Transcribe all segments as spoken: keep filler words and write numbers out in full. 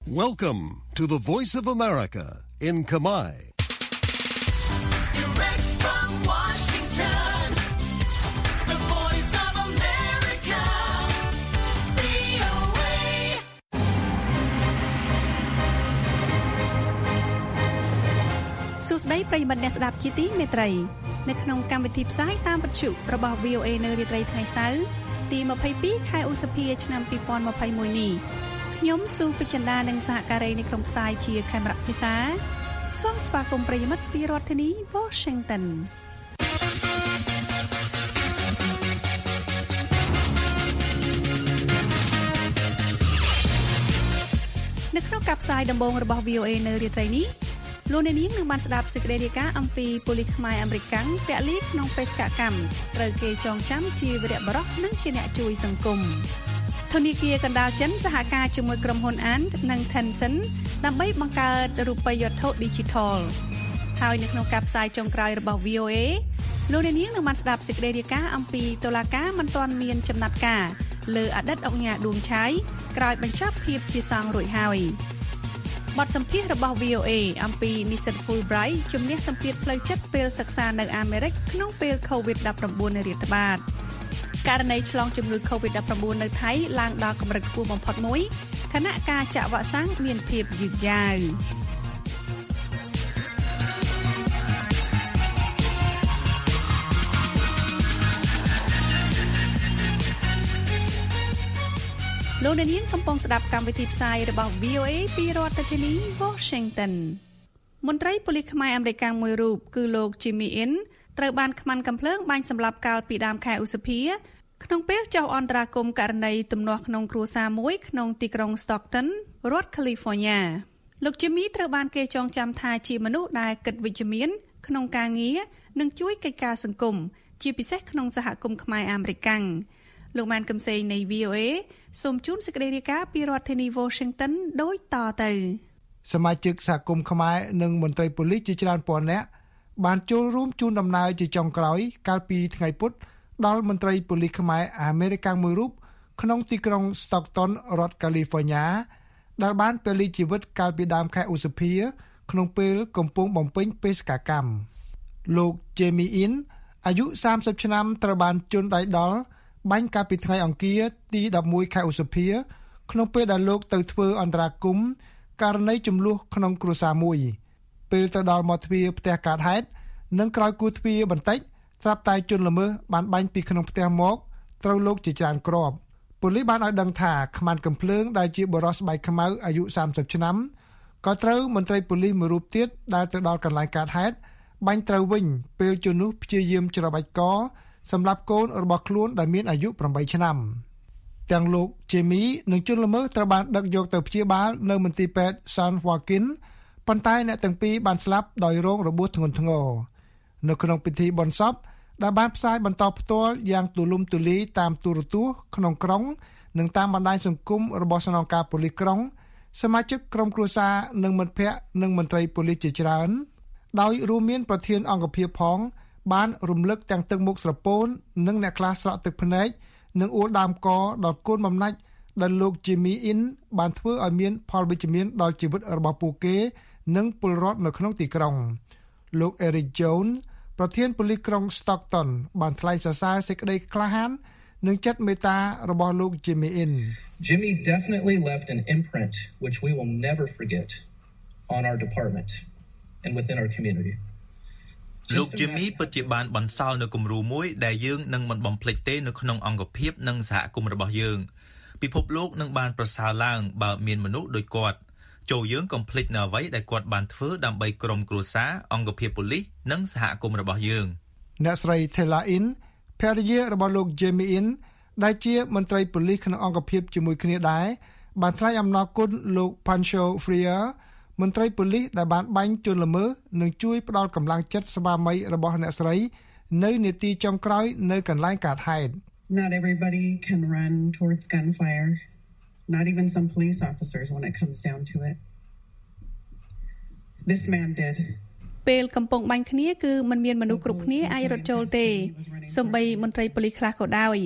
Welcome to the Voice of America in Khmer. Direct from Washington, the Voice of America, វី អូ เอ សួស្តីប្រិយមិត្តអ្នកស្ដាប់ជាទីមេត្រីនៅក្នុងកម្មវិធីផ្សាយតាមវិទ្យុរបស់ វី អូ เอ នៅរាត្រីថ្ងៃសៅរ៍ទីยี่สิบสองខែឧសភាឆ្នាំยี่สิบยี่สิบเอ็ดនេះខ្ញុំស៊ូពេជ្រចិន្តានិងសហការីនៃក្រុមផ្សាយជាខេមរៈភាសាសូមស្វាគមន៍ប្រិយមិត្តពីរដ្ឋធានី Washington នៅក្នុងការផ្សាយដំបូងរបស់ វី អូ เอ នៅរាត្រីនេះលោកអ្នកនាងនឹងបានស្ដាប់សេចក្តីរាយការណ៍អំពីប៉ូលីសខ្មែរអាមេរិកពលិក្នុងបេសកកម្មត្រូវគេចងចាំជាវីរបុរសនិងជាអ្នកជួយសង្គមធនាគារកណ្ដាលចិនសហការជាមួយក្រុមហ៊ុន Ant និង Tencent ដើម្បីបង្កើតរូបិយវត្ថុ Digital ហើយនៅក្នុងការផ្សាយចុងក្រោយរបស់ វី អូ เอ លោកអ្នកនាងនឹងបានស្ដាប់សេចក្តីរាយការណ៍អំពីតុលាការមិនទាន់មានចំណាត់ការលើអតីតអង្គការឌួងឆាយក្រោយបញ្ចប់ភាពជាសង្ឃរួចហើយបទសម្ភាសន៍របស់ វី អូ เอ អំពីនិស្សិត Fulbright ជំនះសម្ពាធផ្លូវចិត្តពេលសិក្សានៅអាមេរិកក្នុងពេល កូវីដ ដប់ប្រាំបួន រាតត្បាតករណីឆ្លងជំងឺ កូវីដ ដប់ប្រាំបួន នៅថៃឡើងដល់កម្រិតខ្ពស់បំផុតមួយខណៈការចាក់វ៉ាក់សាំងមានភាពយឺតយ៉ាវលោកអ្នកនាងកំពុងស្ដាប់កម្មវិធីផ្សាយរបស់ វី អូ เอ ពីរដ្ឋធានី Washington មន្ត្រីប៉ូលីសខ្មែរអាមេរិកមួយរូបគឺលោក Jimmy In ត្រូវបានខ្មាន់កាំភ្លើងបាញ់សម្លាប់កាលពីដើមខែឧសភាក្នុងពេលចុះអន្តរាគមន៍ករណីទំនាស់ក្នុងគ្រួសារមួយក្នុងទីក្រុង Stockton រដ្ឋ California លោក Jimmy ត្រូវបានគេចងចាំថាជាមនុស្សដែលគិតវិជ្ជមានក្នុងការងារនិងជួយកិច្ចការសង្គមជាពិសេសក្នុងសហគមន៍ខ្មែរអាមេរិកលោកម៉ានកឹមសេងនៃ វី អូ เอ សូមជូនសេចក្តីរាយការណ៍ពីរដ្ឋធានី Washington ដូចតទៅសមាជិកសហគមន៍ខ្មែរនិងមន្ត្រីប៉ូលីសជាច្រើនពាន់នាក់បានចូលរួមជូនដំណើរជាចុងក្រោយកាលពីថ្ងៃពុធដល់មន្ត្រីប៉ូលីសខ្មែរអាមេរិកមួយរូបក្នុងទីក្រុង Stockton រដ្ឋ California ដែលបានពលីជីវិតកាលពីដើមខែឧសភាក្នុងពេលកំពុងបំពេញបេសកកម្មលោក Jamie In អាយុសាមសិបឆ្នាំត្រូវបានជន់ដៃដល់បាញ់កាលពីថ្ងៃអង្គារទីដប់មួយខែឧសភាក្នុងពេលដែលលោកទៅធ្វើអន្តរាគមន៍ករណីចំនួនក្នុងគ្រួសារមួយពេលទៅដល់មាត់ទ្វារផ្ទះកើតហេតុនិងក្រោយគូទ្វារបន្តិចស្រាប់តែជនល្មើសបានបាញ់ពីក្នុងផ្ទះមកត្រូវលោកជាច្រើនគ្រាប់ប៉ូលីសបានឲ្យដឹងថាខ្មាន់កំភ្លើងដែលជាបុរសស្បែកខ្មៅអាយុសាមសិបឆ្នាំក៏ត្រូវមន្ត្រីប៉ូលីសមួយរូបទៀតដែលទៅដល់កន្លែងកើតហេតុបាញ់ត្រូវវិញពេលជននោះព្យាយាមច្របាច់កសម្រាប់កូនរបស់ខ្លួនដែលមានអាយុប្រាំបីឆ្នាំទាំងលោក Jamie និងជនល្មើសត្រូវបានដឹកយកទៅព្យាបាលនៅមន្ទីរពេទ្យ San Joaquin ប៉ុន្តែអ្នកទាំងពីរបានស្លាប់ដោយរងរបួសធ្ងន់ធ្ងរនៅក្នុងពិធីបុណ្យសពដែលបានផ្សាយបន្តផ្ទាល់យ៉ាងទូលំទូលាយតាមទូរទស្សន៍ក្នុងក្រុងនិងតាមបណ្ដាញសង្គមរបស់ស្នងការប៉ូលីសក្រុងសមាជិកក្រុមគ្រួសារនិងមិត្តភ័ក្តិនិងមន្ត្រីប៉ូលីសជាច្រើនដោយរួមមានប្រធានអង្គភិបផងបានរំលឹកទាំងទឹកមុខស្រពោននិងអ្នកខ្លះស្រក់ទឹកភ្នែកនិងអួលដើមកដល់កូនបំណាច់ដែលលោក Jimmy In បានធ្វើឲ្យមានផលវិជ្ជមានដល់ជីវិតរបស់ពួកគេនិងពលរដ្ឋនៅក្នុងទីក្រុងលោក Eric Jones ប្រធានប៉ូលីសក្រុង Stockton បានថ្លែងសរសើរសេចក្តីក្លាហាននិងចិត្តមេត្តារបស់លោក Jimmy In Jimmy definitely left an imprint which we will never forget on our department and within our community លោក Jimmy ពិតជាបានបន្សល់នូវគំរូមួយដែលយើងនឹងមិនបំភ្លេចទេនៅក្នុងអង្គភាពនិងសហគមន៍របស់យើងពិភពលោកនឹងបានប្រសើរឡើងបើមានមនុស្សដូចគាត់ចូលយើងកុំភ្លេចនៅអ្វីដែលគាត់បានធ្វើដើម្បីក្រុមគ្រួសារអង្គភាពប៉ូលីសនិងសហគមន៍របស់យើងអ្នកស្រី Taylor In ភរិយារបស់លោក Jamie In ដែលជាមន្ត្រីប៉ូលីសក្នុងអង្គភាពជាមួយគ្នាដែរបានថ្លែងអំណរគុណលោក Pancho Freireមន្ត្រីប៉ូលីសដែលបានបាញ់ជនល្មើសនិងជួយផ្ដល់កម្លាំងចិត្តស្វាមីរបស់អ្នកស្រីនៅនាទីចុងក្រោយនៅកន្លែងកើតហេតុ Not everybody can run towards gunfire. Not even some police officers when it comes down to it. This man did. ពេលកំពុងបាញ់គ្នាគឺមិនមានមនុស្សគ្រប់គ្នាអាចរត់ចូលទេសូម្បីមន្ត្រីប៉ូលីសខ្លះក៏ដោយ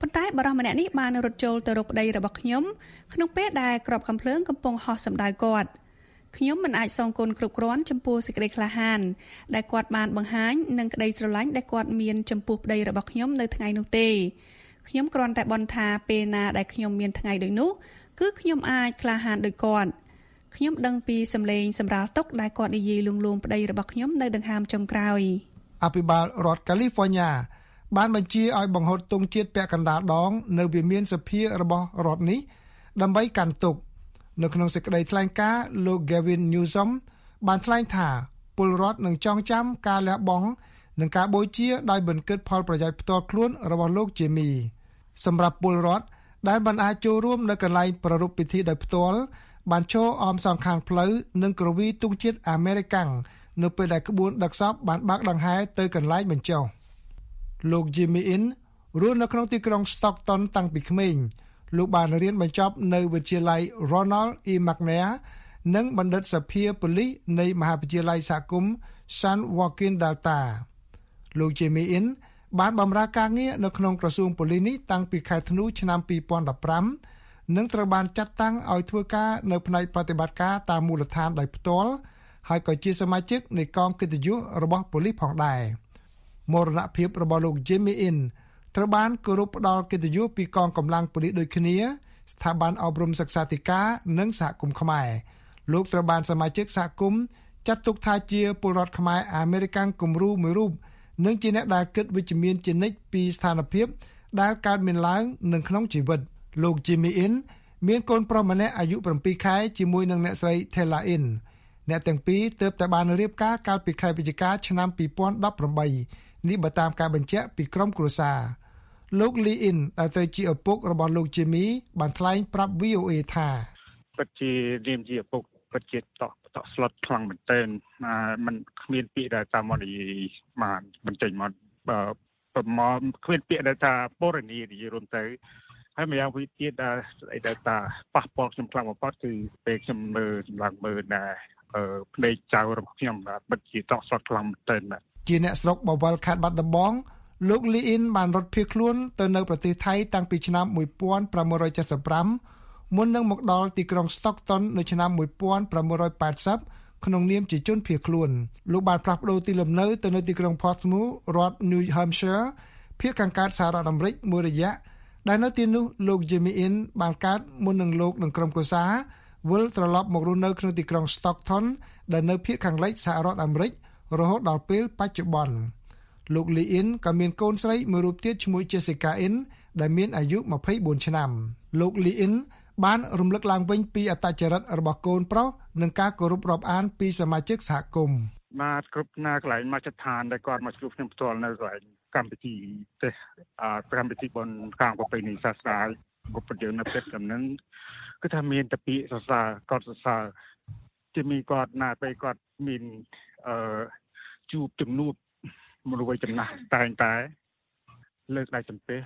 ប៉ុន្តែបរិសម្នាក់នេះបានរត់ចូលទៅរកប្តីរបស់ខ្ញុំក្នុងពេលដែលក្របកាំភ្លើងកំពុងហោះសម្ដៅគាត់ខ្ញុំមិនអាចសងគុណគ្រប់គ្រាន់ចំពោះសេចក្តីក្លាហានដែលគាត់បានបង្ហាញនិងក្តីស្រឡាញ់ដែលគាត់មានចំពោះប្តីរបស់ខ្ញុំនៅថ្ងៃនោះទេខ្ញុំគ្រាន់តែបន់ថាពេលណាដែលខ្ញុំមានថ្ងៃដូចនោះគឺខ្ញុំអាចក្លាហានដូចគាត់ខ្ញុំដឹងពីសម្លេងសម្រាលតុកដែលគាត់និយាយលួងលោមប្តីរបស់ខ្ញុំនៅដង្ហើមចុងក្រោយអភិបាលរដ្ឋកាលីហ្វ័រញ៉ាបានបញ្ជាឲ្យបង្ហូតទង់ជាតិពាក់កណ្ដាលដងនៅវិមានសភារបស់រដ្ឋនេះដើម្បីកាន់ទុកនៅក្នុងសេចក្តីថ្លែងការណ៍លោក Gavin Newsom បានថ្លែងថាពលរដ្ឋនឹងចងចាំការលះបង់និងការបូជាដោយមិនគិតផលប្រយោជន៍ផ្ទាល់ខ្លួនរបស់លោក Jimmy សម្រាប់ពលរដ្ឋដែលមិនអាចចូលរួមនៅកន្លែងប្រារព្ធពិធីដោយផ្ទាល់បានចូលអមសងខាងផ្លូវនិងក្រវីទង់ជាតិអាមេរិកាំងនៅពេលដែលក្បួនដឹកសពបានបើកដង្ហែទៅកន្លែងបញ្ចុះលោក Jimmy In រស់នៅក្នុងទីក្រុង Stockton តាំងពីក្មេងលោកបានរៀនបញ្ចប់នៅវិទ្យាល័យ Ronald E. McNair និងបណ្ឌិតសភាប៉ូលីសនៃមហាវិទ្យាល័យសហគមន៍ San Joaquin Delta លោក Jimmy In បានបម្រើការងារនៅក្នុងក្រសួងប៉ូលីសនេះតាំងពីខែធ្នូឆ្នាំពីរពាន់ដប់ប្រាំនិងត្រូវបានចាត់តាំងឲ្យធ្វើការនៅផ្នែកប្រតិបត្តិការតាមមូលដ្ឋានដោយផ្ទាល់ហើយក៏ជាសមាជិកនៃកងកិត្តិយសរបស់ប៉ូលីសផងដែរមរណភាពរបស់លោក Jimmy In ត្រូវបានគោរពផ្ដល់កិត្តិយសពីកងកម្លាំងប៉ូលីសដូចគ្នាស្ថាប័នអប់រំសិក្សាធិការនិងសហគមន៍ខ្មែរលោកត្រូវបានសមាជិកសហគមន៍ចាត់ទុកថាជាពលរដ្ឋខ្មែរអាមេរិកាំងគំរូមួយរូបនិងជាអ្នកដែលគិតវិជ្ជមានជានិច្ចពីស្ថានភាពដែលកើតមានឡើងនៅក្នុងជីវិតលោក Jimmy In មានកូនប្រុសម្នាក់អាយុប្រាំពីរខែជាមួយនឹងអ្នកស្រី Thela In អ្នកទាំងពីរទើបតែបានរៀបការកាលពីខែវិច្ឆិកាឆ្នាំពីរពាន់ដប់ប្រាំបីនេះបើតាមការបញ្ជាក់ពីក្រុមគ្រួសារលោក Lee In ដែលទៅជាឪពុករបស់លោក Jimmy បានថ្លែងប្រាប់ វី អូ អេ ថាពិតជានាមជាឪពុកពិតជាតក់តក់ស្លុតខ្លាំងមែនទែនมันគ្មានពាក្យដែលតាមមកនិយាយបានបញ្ចេញមកប្រមគ្មានពាក្យដែលថាបរិនីនិយាយរួមទៅហើយម្យ៉ាងវិញទៀតដែលស្អីដែលថាប៉ះពាល់ខ្ញុំខ្លាំងបំផុតគឺពេលខ្ញុំមើលសម្លឹងមើលដែរភ្នែកចៅរបស់ខ្ញុំបាទពិតជាតក់ស្លុតខ្លាំងមែនទែនបាទជាអ្នកស្រុកបវលខេត្តបាត់ដំបងលោក Lee In បានរត់ភៀសខ្លួនទៅនៅប្រទេសថៃតាំងពីឆ្នាំmột nghìn tám trăm七十五មុននឹងមកដល់ទីក្រុង Stockton នៅឆ្នាំmột nghìn tám trăm tám mươiក្នុងនាមជាជនភៀសខ្លួនលោកបានផ្លាស់ប្ដូរទីលំនៅទៅនៅទីក្រុង Portsmouth រដ្ឋ New Hampshire ភាគខាងកើតសហរដ្ឋអាមេរិកមួយរយៈដែលនៅទីនោះលោក Jimmy In បានកើតមុននឹងលោកនិងក្រុមគ្រួសារវិលត្រឡប់មករស់នៅក្នុងទីក្រុង Stockton ដែលនៅភាគខាងលិចសហរដ្ឋអាមេរិករហូតដល់ពេលបច្ចុប្បន្នលោក Lee In ក៏មានកូនស្រីមួយរូបទៀតឈ្មោះ Jessica In ដែលមានអាយុម្ភៃបួនឆ្នាំលោក Lee In បានរំលឹកឡើងវិញពីអត្តចរិតរបស់កូនប្រុសនិងការគោរពរាប់អានពីសមាជិកសហគមន៍បាទគ្រប់ណាកន្លែងមកចឋានដែលគាត់មកជួបខ្ញុំផ្ទាល់នៅកន្លែងកម្មវិធីទេអកម្មវិធីបនខាងប្រពៃណីសាសនាគ្រប់ប្រយើងនៅពេលហ្នឹងគឺថាមានតពីសរសើរគាត់សរសើរជាមានគាត់ណាពេលគាត់មានអឺជួបជំនួបមនុស្សវ័យចំណាស់តែងតែលើកដៃសំពះ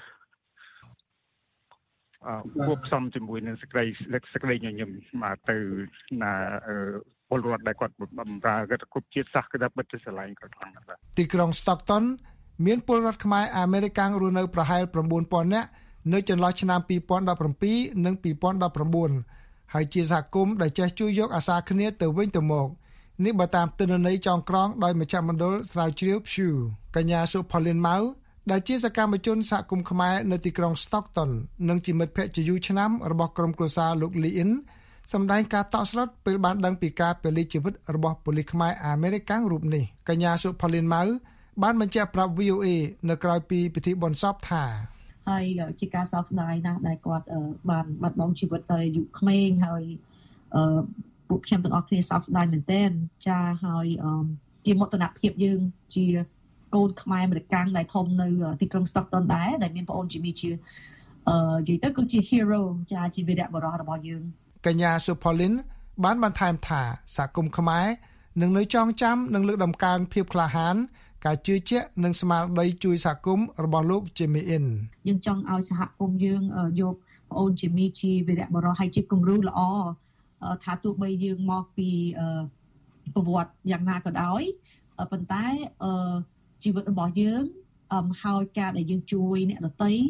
អឺគួបផ្សំជាមួយនឹងសេចក្តីសេចក្តីញញឹមមកទៅណាពលរដ្ឋដែលគាត់បម្រើគាត់គ្រប់ជាតិសាសន៍គឺថាបិទទៅស្រឡាញ់គាត់ខ្លាំងណាស់បាទទីក្រុង Stockton មានពលរដ្ឋខ្មែរអាមេរិកាំងរស់នៅប្រហែល៩ពាន់នាក់នៅចន្លោះឆ្នាំពីរពាន់ដប់ប្រាំពីរនិងពីរពាន់ដប់ប្រាំបួនហើយជាសហគមន៍ដែលចេះជួយយកអាសាគ្នាទៅវិញទៅមកនេះបើតាមទិន្នន័យចងក្រងដោយមជ្ឈមណ្ឌលស្រាវជ្រាវ Pew កញ្ញាសុផូលីនម៉ៅដែលជាសកម្មជនសហគមន៍ខ្មែរនៅទីក្រុង Stockton និងជាមិត្តភក្តិជាយូរឆ្នាំរបស់ក្រុមគ្រួសារលោក Lee In សម្ដែងការតក់ស្លុតពេលបានដឹងពីការពលីជីវិតរបស់ប៉ូលីសខ្មែរអាមេរិកាំងរូបនេះកញ្ញាសុផូលីនម៉ៅបានបញ្ជាក់ប្រាប់ វី អូ អេ នៅក្រៅពីពិធីបុណ្យសពថាហើយជាការសោកស្ដាយណាស់ដែលគាត់បានបាត់បង់ជីវិតទៅអាយុក្មេងហើយអឺពួកខ្ញុំទាំងអស់គ្នាសោកស្ដាយមែនទែនចាហើយជាមោទនភាពយើងជាកូនខ្មែរអាមេរិកាំងដែលធំនៅទីក្រុង Stockton ដែរដែលមានប្អូន Jimmy ជាអឺនិយាយទៅគឺជា hero ចាជាវីរៈបុរសរបស់យើងកញ្ញាសុផូលីនបានបន្ថែមថាសហគមន៍ខ្មែរនឹងនៅចងចាំនិងលើកតម្កើងភាពក្លាហានការជឿជាក់និងស្មារតីជួយសហគមន៍របស់លោក Jimmy In យើងចង់ឲ្យសហគមន៍យើងយកប្អូន Jimmy ជាវីរៈបុរសហើយជាគំរូល្អថាទោះបីយើងមកពីប្រវត្តិយ៉ាងណាក៏ដោយប៉ុន្តែជីវិតរបស់យើងហើយការដែលយើងជួយអ្នកដទៃ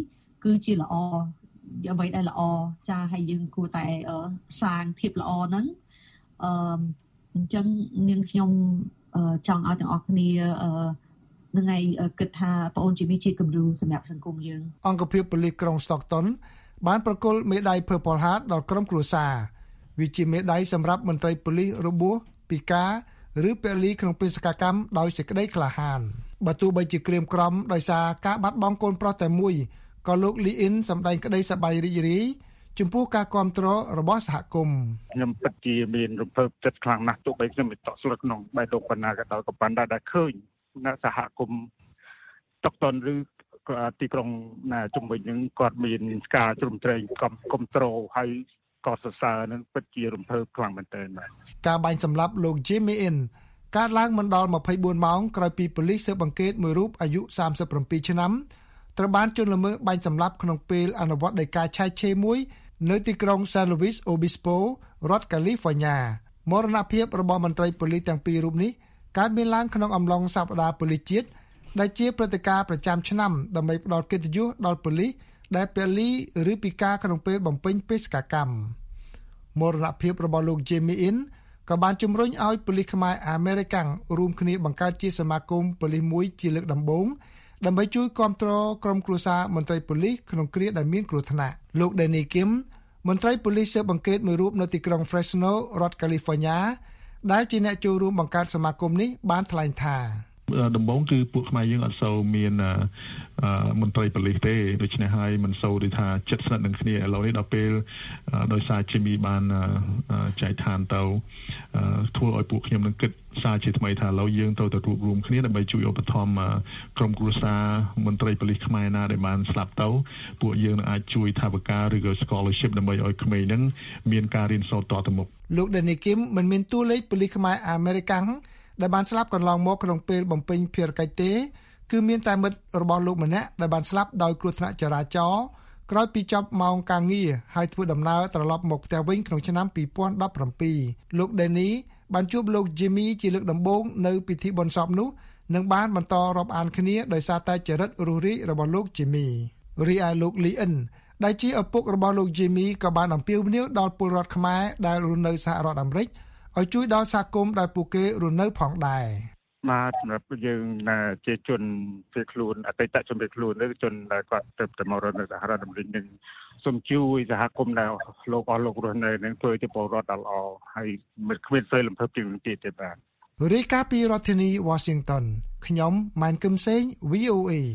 គឺជាល្អអ្វីដែលល្អចាហើយយើងគួរតែសាងភាពល្អហ្នឹងអឺអញ្ចឹងនាងខ្ញុំចង់ឲ្យទាំងអស់គ្នានឹងឯងគិតថាបងអូនជីមីជាគំរូសម្រាប់សង្គមយើងអង្គភាពប៉ូលីសក្រុង Stockton បានប្រគល់មេដាយ Purple Heart ដល់ក្រុមគ្រួសារវាជាមេដាយសម្រាប់មន្ត្រីប៉ូលីសរបួសពិការឬពលីក្នុងបេសកកម្មដោយសេចក្តីក្លាហានបើទោះបីជាក្រៀមក្រំដោយសារការបាត់បង់កូនប្រុសតែមួយក៏លោក Lee In សម្ដែងក្តីសប្បាយរីករាយចំពោះការគាំទ្ររបស់សហគមន៍ខ្ញុំពិតជាមានរំភើបចិត្តខ្លាំងណាស់ទោះបីខ្ញុំមិនតក់ស្លុតក្នុងបែបលោកបណ្ណាក៏ដោយក៏ប៉ុន្តែដែលឃើញនៅសហគមន៍តុកតុនឬទីក្រុងណាជំនាញនឹងគាត់មានការជ្រោមជ្រែងគ្រប់គ្រងហើយក៏សរសើរនឹងពិតជារំភើបខ្លាំងមែនទែនបាទការបាញ់សម្លាប់លោក Jimmy In កើតឡើងមិនដល់ម្ភៃបួនម៉ោងក្រោយពីប៉ូលីសស៊ើបអង្កេតមួយរូបអាយុសាមសិបប្រាំពីរឆ្នាំត្រូវបានជនល្មើសបាញ់សម្លាប់ក្នុងពេលអនុវត្តដីកាឆែកឆេរមួយនៅទីក្រុង San Luis Obispo រដ្ឋ California មរណភាពរបស់មន្ត្រីប៉ូលីសទាំងពីររូបនេះកើតមានឡើងក្នុងអំឡុងសប្តាហ៍ប៉ូលីសជាតិដែលជាព្រឹត្តិការណ៍ប្រចាំឆ្នាំដើម្បីផ្ដល់កិត្តិយសដល់ប៉ូលីសដែលពលីឬពិការក្នុងពេលបំពេញបេសកកម្មមរណភាពរបស់លោក Jimmy In ក៏បានជំរុញឲ្យប៉ូលីសខ្មែរអាមេរិកាំងរួមគ្នាបង្កើតជាសមាគមប៉ូលីសមួយជាលើកដំបូងដើម្បីជួយគាំទ្រក្រុមគ្រួសារមន្ត្រីប៉ូលីសក្នុងគ្រាដែលមានគ្រោះថ្នាក់លោក Danny Kim មន្ត្រីប៉ូលីសស៊ើបអង្កេតមួយរូបនៅទីក្រុង Fresno រដ្ឋ California ដែលជាអ្នកចូលរួមបង្កើតសមាគមនេះបានថ្លែងថាដំបូងគឺពួកខ្មែរយើងអត់សូវមានមន្ត្រីប៉ូលីសទេដូច្នេះហើយមិនសូវដូចថាចិត្តស្និទ្ធនឹងគ្នាឥឡូវនេះដល់ពេលដោយសារ Jimmy បានចែកឋានទៅធ្វើឲ្យពួកខ្ញុំនឹងគិតសារជាថ្មីថាឥឡូវយើងត្រូវទៅរួបរวมគ្នាដើម្បីជួយឧបត្ថម្ភក្រុមគ្រួសារមន្ត្រីប៉ូលីសខ្មែរណាដែលបានស្លាប់ទៅពួកយើងនឹងអាចជួយថវិកាឬក៏ scholarship ដើម្បីឲ្យក្មេងនឹងមានការរៀនសូត្រតទៅមុខលោក Danny Kim មិនមានតួលេខប៉ូលីសខ្មែរអាមេរិកាំងដែលបានស្លាប់កន្លងមកក្នុងពេលបំពេញភារកិច្ចទេគឺមានតែមិត្តរបស់លោកម្នាក់ដែលបានស្លាប់ដោយគ្រោះថ្នាក់ចរាចរណ៍ក្រោយពីចប់ម៉ោងការងារហើយធ្វើដំណើរត្រឡប់មកផ្ទះវិញក្នុងឆ្នាំពីរពាន់ដប់ប្រាំពីរលោក Danny បានជួបលោក Jimmy ជាលើកដំបូងនៅពិធីបុណ្យសពនោះនិងបានបន្តរាប់អានគ្នាដោយសារតែចរិតរស់រាយរបស់លោក Jimmy រីឯលោក Lee In ដែលជាឪពុករបស់លោក Jimmy ក៏បានអំពាវនាវដល់ពលរដ្ឋខ្មែរដែលរស់នៅសហរដ្ឋអាមេរិកឲ្យជួយដល់សហគមន៍ដែលពួកគេរស់នៅផងដែរបាទសម្រាប់យើងជាជនជាខ្លួនអតីតជនជាខ្លួនឬជនដែលគាត់ទៅទៅមករស់នៅសហរដ្ឋអាមេរិកនឹងសូមជួយសហគមន៍ដែលលោកអស់លោករស់នៅនឹងធ្វើជាពលរដ្ឋដ៏ល្អហើយមិនគ្មានស្អីលំភើបជាងទៀតទេបាទរាយការណ៍ពីរដ្ឋធានី Washington ខ្ញុំម៉ែនគឹមសេង វី អូ เอ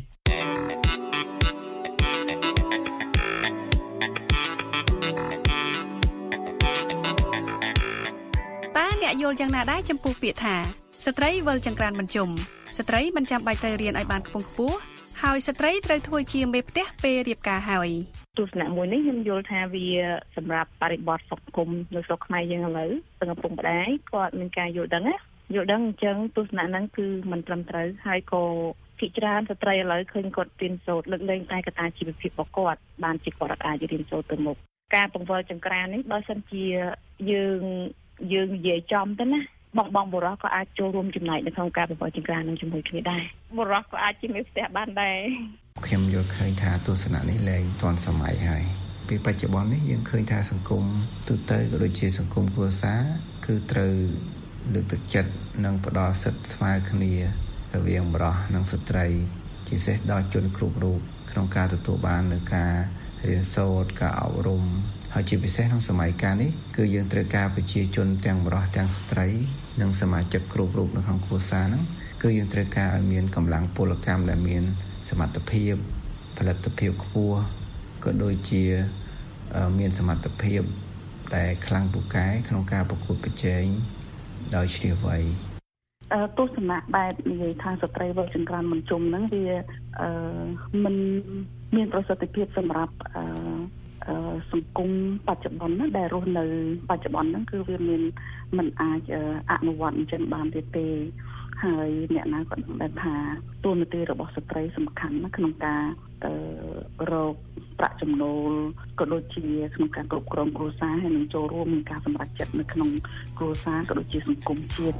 យល់យ៉ាងណាដែរចំពោះពាក្យថាស្ត្រីវិលចង្ក្រានបញ្ជុំស្ត្រីមិនចាំបាច់ទៅរៀនឲ្យបានខ្ពង់ខ្ពស់ហើយស្ត្រីត្រូវធ្វើជាមេផ្ទះពេលរៀបការហើយទស្សនៈមួយនេះខ្ញុំយល់ថាវាសម្រាប់បរិបទសង្គមនៅស្រុកខ្មែរយើងឥឡូវទាំងឪពុកម្ដាយគាត់មានការយល់ដឹងណាយល់ដឹងអញ្ចឹងទស្សនៈហ្នឹងគឺមិនត្រឹមត្រូវហើយក៏ភាគច្រើនស្ត្រីឥឡូវឃើញគាត់រៀនសូត្រលើកលែងតែកត្តាជីវភាពរបស់គាត់បានជាគាត់អាចរៀនសូត្រទៅមុខការបង្វិលចង្ក្រាននេះបើសិនជាយើងយើងនិយាយចំទៅណាបងបងបុរសក៏អាចចូលរួមចំណែកនៅក្នុងការបង្វិលចង្ក្រាននឹងជាមួយគ្នាដែរបុរសក៏អាចជាមេផ្ទះបានដែរខ្ញុំយល់ឃើញថាទស្សនៈនេះលែងទាន់សម័យហើយពីបច្ចុប្បន្ននេះយើងឃើញថាសង្គមទូទៅក៏ដូចជាសង្គមគ្រួសារគឺត្រូវលើកទឹកចិត្តនិងផ្ដល់សិទ្ធិស្មើគ្នារវាងបុរសនិងស្ត្រីជាពិសេសដល់ជនគ្រប់រូបក្នុងការទទួលបាននូវការរៀនសូត្រការអប់រំហើយជាពិសេសក្នុងសម័យកាលនេះគឺយើងត្រូវការប្រជាជនទាំងបុរសទាំងស្ត្រីនិងសមាជិកគ្រប់រូបនៅក្នុងគ្រួសារហ្នឹងគឺយើងត្រូវការឲ្យមានកម្លាំងពលកម្មដែលមានសមត្ថភាពផលិតភាពខ្ពស់ក៏ដូចជាមានសមត្ថភាពដែលខ្លាំងពូកែក្នុងការប្រកួតប្រជែងដោយជ្រាលវៃអឺទស្សនៈបែបនិយាយថាស្ត្រីវិលចង្ក្រានមិនជុំហ្នឹងវាអឺមិនមានប្រសិទ្ធភាពសម្រាប់អឺសង្គមបច្ចុប្បន្នណាដែលរស់នៅបច្ចុប្បន្នហ្នឹងគឺវាមានមិនអាចអនុវត្តអញ្ចឹងបានទៀតទេហើយអ្នកណាក៏ដឹងថាតួនាទីរបស់ស្ត្រីសំខាន់ណាក្នុងការរកប្រាក់ចំណូលក៏ដូចជាក្នុងការគ្រប់គ្រងគ្រួសារហើយនឹងចូលរួមក្នុងការសម្រេចចិត្តនៅក្នុងគ្រួសារក៏ដូចជាសង្គមជាតិ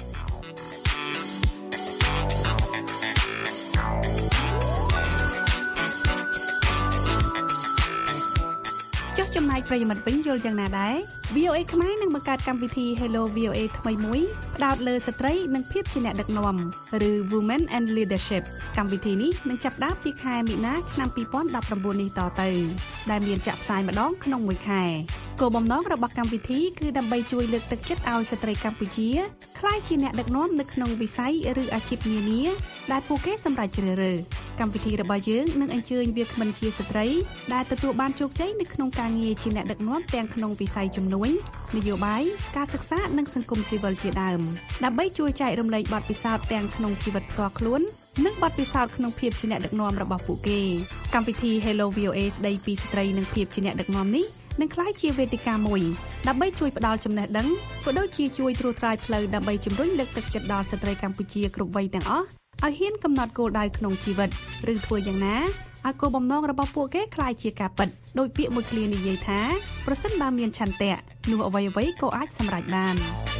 ចំណែកប្រិយមិត្តវិញយល់យ៉ាងណាដែរ វី អូ เอ ខ្មែរនឹងបង្កើតកម្មវិធី Hello វី អូ เอ ថ្មីមួយផ្ដោតលើស្ត្រីនិងភាពជាអ្នកដឹកនាំឬ Women and Leadership កម្មវិធីនេះនឹងចាប់ផ្ដើមពីខែមីនាឆ្នាំពីរពាន់ដប់ប្រាំបួននេះតទៅដែលមានចាក់ផ្សាយម្ដងក្នុងមួយខែគោលបំណងរបស់កម្មវិធីគឺដើម្បីជួយលើកទឹកចិត្តឲ្យស្ត្រីកម្ពុជាក្លាយជាអ្នកដឹកនាំនៅក្នុងវិស័យឬអាជីពនានាដែលពួកគេសម្រេចជ្រើសរើសកម្មវិធីរបស់យើងនឹងអញ្ជើញវាគ្មិនជាស្ត្រីដែលទទួលបានជោគជ័យនៅក្នុងការងារជាអ្នកដឹកនាំទាំងក្នុងវិស័យជំនួញនយោបាយការសិក្សានិងសង្គមស៊ីវិលជាដើមដើម្បីជួយចែករំលែកបទពិសោធន៍ទាំងក្នុងជីវិតផ្ទាល់ខ្លួននិងបទពិសោធន៍ក្នុងភាពជាអ្នកដឹកនាំរបស់ពួកគេកម្មវិធី Hello វី អូ เอ ស្ដីពីស្ត្រីនិងភាពជាអ្នកដឹកនាំនេះនឹងក្លាយជាវេទិកាមួយដើម្បីជួយផ្ដល់ចំណេះដឹងក៏ដូចជាជួយត្រួសត្រាយផ្លូវដើម្បីជំរុញលើកទឹកចិត្តដល់ស្ត្រីកម្ពុជាគ្រប់វ័យទាំងអស់ឲ្យហ៊ានកំណត់គោលដៅក្នុងជីវិតឬធ្វើយ៉ាងណាឲ្យគោលបំណងរបស់ពួកគេក្លាយជាការពិតដោយពាក្យមួយឃ្លានិយាយថាប្រសិនបើមានឆន្ទៈនោះអ្វីៗក៏អាចសម្រេចបាន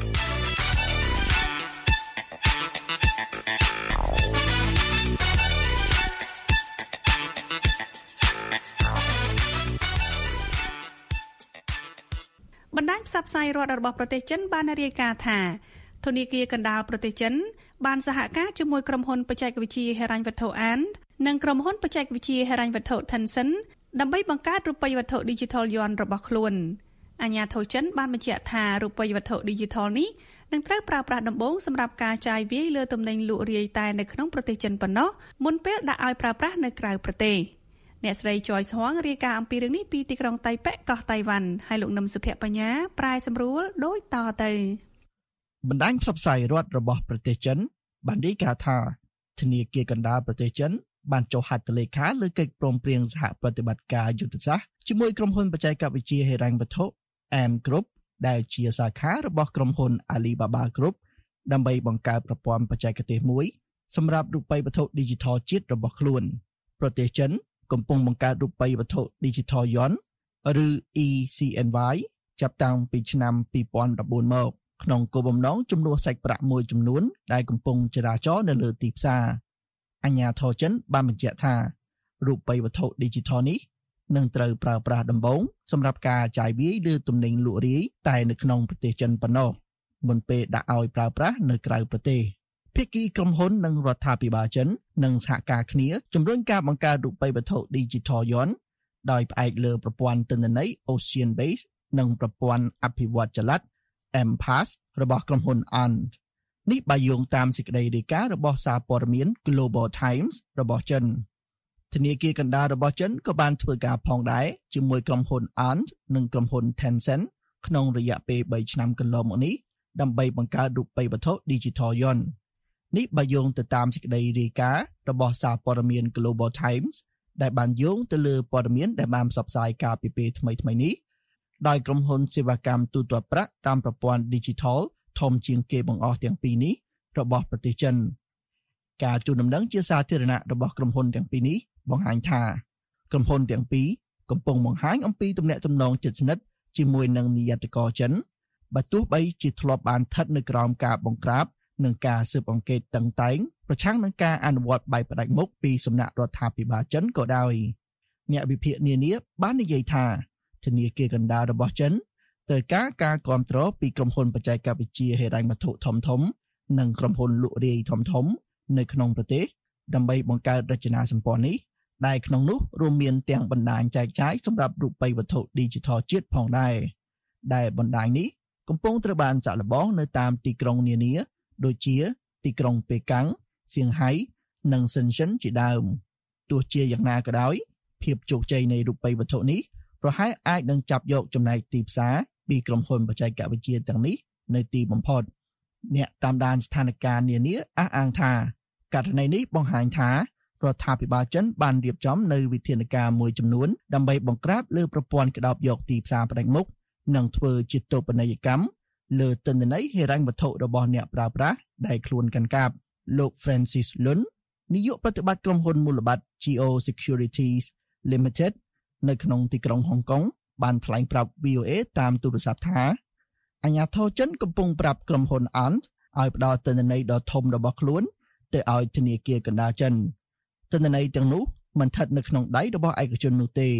បណ្ដាញផ្សព្វផ្សាយរដ្ឋរបស់ប្រទេសចិនបានរាយការណ៍ថាធនាគារកណ្ដាលប្រទេសចិនបានសហការជាមួយក្រុមហ៊ុនបច្ចេកវិទ្យាហិរញ្ញវត្ថុ Ant និងក្រុមហ៊ុនបច្ចេកវិទ្យាហិរញ្ញវត្ថុ Tencent ដើម្បីបង្កើតរូបិយវត្ថុ Digital Yuan របស់ខ្លួនអាជ្ញាធរចិនបានបញ្ជាក់ថារូបិយវត្ថុ Digital នេះនឹងត្រូវប្រើប្រាស់ដំបូងសម្រាប់ការចាយវាយលើទំនិញលក់រាយតែនៅក្នុងប្រទេសចិនប៉ុណ្ណោះមុនពេលដាក់ឲ្យប្រើប្រាស់នៅក្រៅប្រទេសអ្នកស្រី Joy Swang រាយការណ៍អំពីរឿងនេះពីទីក្រុងតៃប៉េកោះតៃវ៉ាន់ហើយលោកនឹមសុភ័ក្របញ្ញាប្រែសម្រួលដូចតទៅបណ្ដាញផ្សព្វផ្សាយរដ្ឋរបស់ប្រទេសចិនបានរាយការណ៍ថាធនាគារកណ្ដាលប្រទេសចិនបានចុះហត្ថលេខាលើកិច្ចព្រមព្រៀងសហប្រតិបត្តិការយុទ្ធសាស្ត្រជាមួយក្រុមហ៊ុនបច្ចេកវិទ្យាហិរញ្ញវត្ថុ Ant Group ដែលជាសាខារបស់ក្រុមហ៊ុន Alibaba Group ដើម្បីបង្កើតប្រព័ន្ធបច្ចេកទេសមួយសម្រាប់រូបិយវត្ថុ Digital ជាតិរបស់ខ្លួនប្រទេសចិនកំពុងបង្កើតរូបិយវត្ថុ Digital Yuan ឬ E C N Y ចាប់តាំងពីឆ្នាំពីរពាន់ដប់បួនមកក្នុងគោលបំណងជំនួសសាច់ប្រាក់មួយចំនួនដែលកំពុងចរាចរនៅលើទីផ្សារអាជ្ញាធរចិនបានបញ្ជាក់ថារូបិយវត្ថុ Digital នេះនឹងត្រូវប្រើប្រាស់ដំបូងសម្រាប់ការចាយវាយលើទំនិញលក់រាយតែនៅក្នុងប្រទេសចិនប៉ុណ្ណោះមុនពេលដាក់ឲ្យប្រើប្រាស់នៅក្រៅប្រទេសភាគីក្រុមហ៊ុននិងរដ្ឋាភិបាលចិននឹងសហការគ្នាជំរុញការបង្កើតរូបិយវត្ថុ Digital Yuan ដោយផ្អែកលើប្រព័ន្ធទិន្នន័យ Ocean Base និងប្រព័ន្ធអភិវឌ្ឍចល័ត M PASS របស់ក្រុមហ៊ុន Ant នេះបើយោងតាមសេចក្តីរាយការណ៍របស់សារព័ត៌មាន Global Times របស់ចិនធនាគារកណ្ដាលរបស់ចិនក៏បានធ្វើការផងដែរជាមួយក្រុមហ៊ុន Ant និងក្រុមហ៊ុន Tencent ក្នុងរយៈពេលបីឆ្នាំកន្លងមកនេះដើម្បីបង្កើតរូបិយវត្ថុ Digital Yuan នេះបើយោងទៅតាមសេចក្តីរាយការណ៍របស់សារព័ត៌មាន Global Times ដែលបានយោងទៅលើព័ត៌មានដែលបានផ្សព្វផ្សាយកាលពីពេលថ្មីៗនេះដោយក្រុមហ៊ុនសេវាកម្មទូទាត់ប្រាក់តាមប្រព័ន្ធ Digital ធំជាងគេបង្អស់ទាំងពីរនេះរបស់ប្រទេសចិនការជូនដំណឹងជាសាធារណៈរបស់ក្រុមហ៊ុនទាំងពីរនេះបង្ហាញថាក្រុមហ៊ុនទាំងពីរកំពុងបង្ហាញអំពីទំនាក់ទំនងជិតស្និទ្ធជាមួយនឹងនាយកកចិនបើទោះបីជាធ្លាប់បានស្ថិតនៅក្រោមការបង្ក្រាបនិងការស៊ើបអង្កេតតឹងតែងប្រឆាំងនឹងការអនុវត្តបែបផ្ដាច់មុខពីសំណាក់រដ្ឋាភិបាលចិនក៏ដោយអ្នកវិភាគនានាបាននិយាយថាធនាគារកណ្ដាលរបស់ចិនត្រូវការការគាំទ្រពីក្រុមហ៊ុនបច្ចេកវិទ្យាហិរញ្ញវត្ថុធំៗនិងក្រុមហ៊ុនលក់រាយធំៗនៅក្នុងប្រទេសដើម្បីបង្កើតរចនាសម្ព័ន្ធនេះដែលក្នុងនោះរួមមានទាំងបណ្ដាញចែកចាយសម្រាប់រូបិយវត្ថុ Digital ជាតិផងដែរដែលបណ្ដាញនេះកំពុងត្រូវបានសាកល្បងនៅតាមទីក្រុងនានាដូចជាទីក្រុងប៉េកាំងសៀងហៃនិងសិនជិនជាដើមទោះជាយ៉ាងណាក៏ដោយភាពជោគជ័យនៃរូបិយវត្ថុនេះប្រហែលអាចនឹងចាប់យកចំណែកទីផ្សារពីក្រុមហ៊ុនបច្ចេកវិទ្យាទាំងនេះនៅទីបំផុតអ្នកតាមដានស្ថានភាពនានាអះអាងថាករណីនេះបង្ហាញថារដ្ឋាភិបាលចិនបានរៀបចំនៅវិធានការមួយចំនួនដើម្បីបង្ក្រាបលើប្រព័ន្ធក្តោបយកទីផ្សារផ្ដាច់មុខនិងធ្វើជាតូបនីយកម្មលើទិន្នន័យហិរញ្ញវត្ថុរបស់អ្នកប្រើប្រាស់ដែលខ្លួនកាន់កាប់លោក Francis Lun នាយកប្រតិបត្តិក្រុមហ៊ុនមូលបត្រ Geo Securities Limited នៅក្នុងទីក្រុងហុងកុងបានថ្លែងប្រាប់ វី អូ เอ តាមទូរស័ព្ទថាអាជ្ញាធរចិនកំពុងប្រាប់ក្រុមហ៊ុន Ant ឲ្យផ្ដល់ទិន្នន័យដ៏ធំរបស់ខ្លួនទៅឲ្យធនាគារកណ្ដាលចិនទិន្នន័យទាំងនោះមិនស្ថិតនៅក្នុងដៃរបស់ឯកជននោះទេ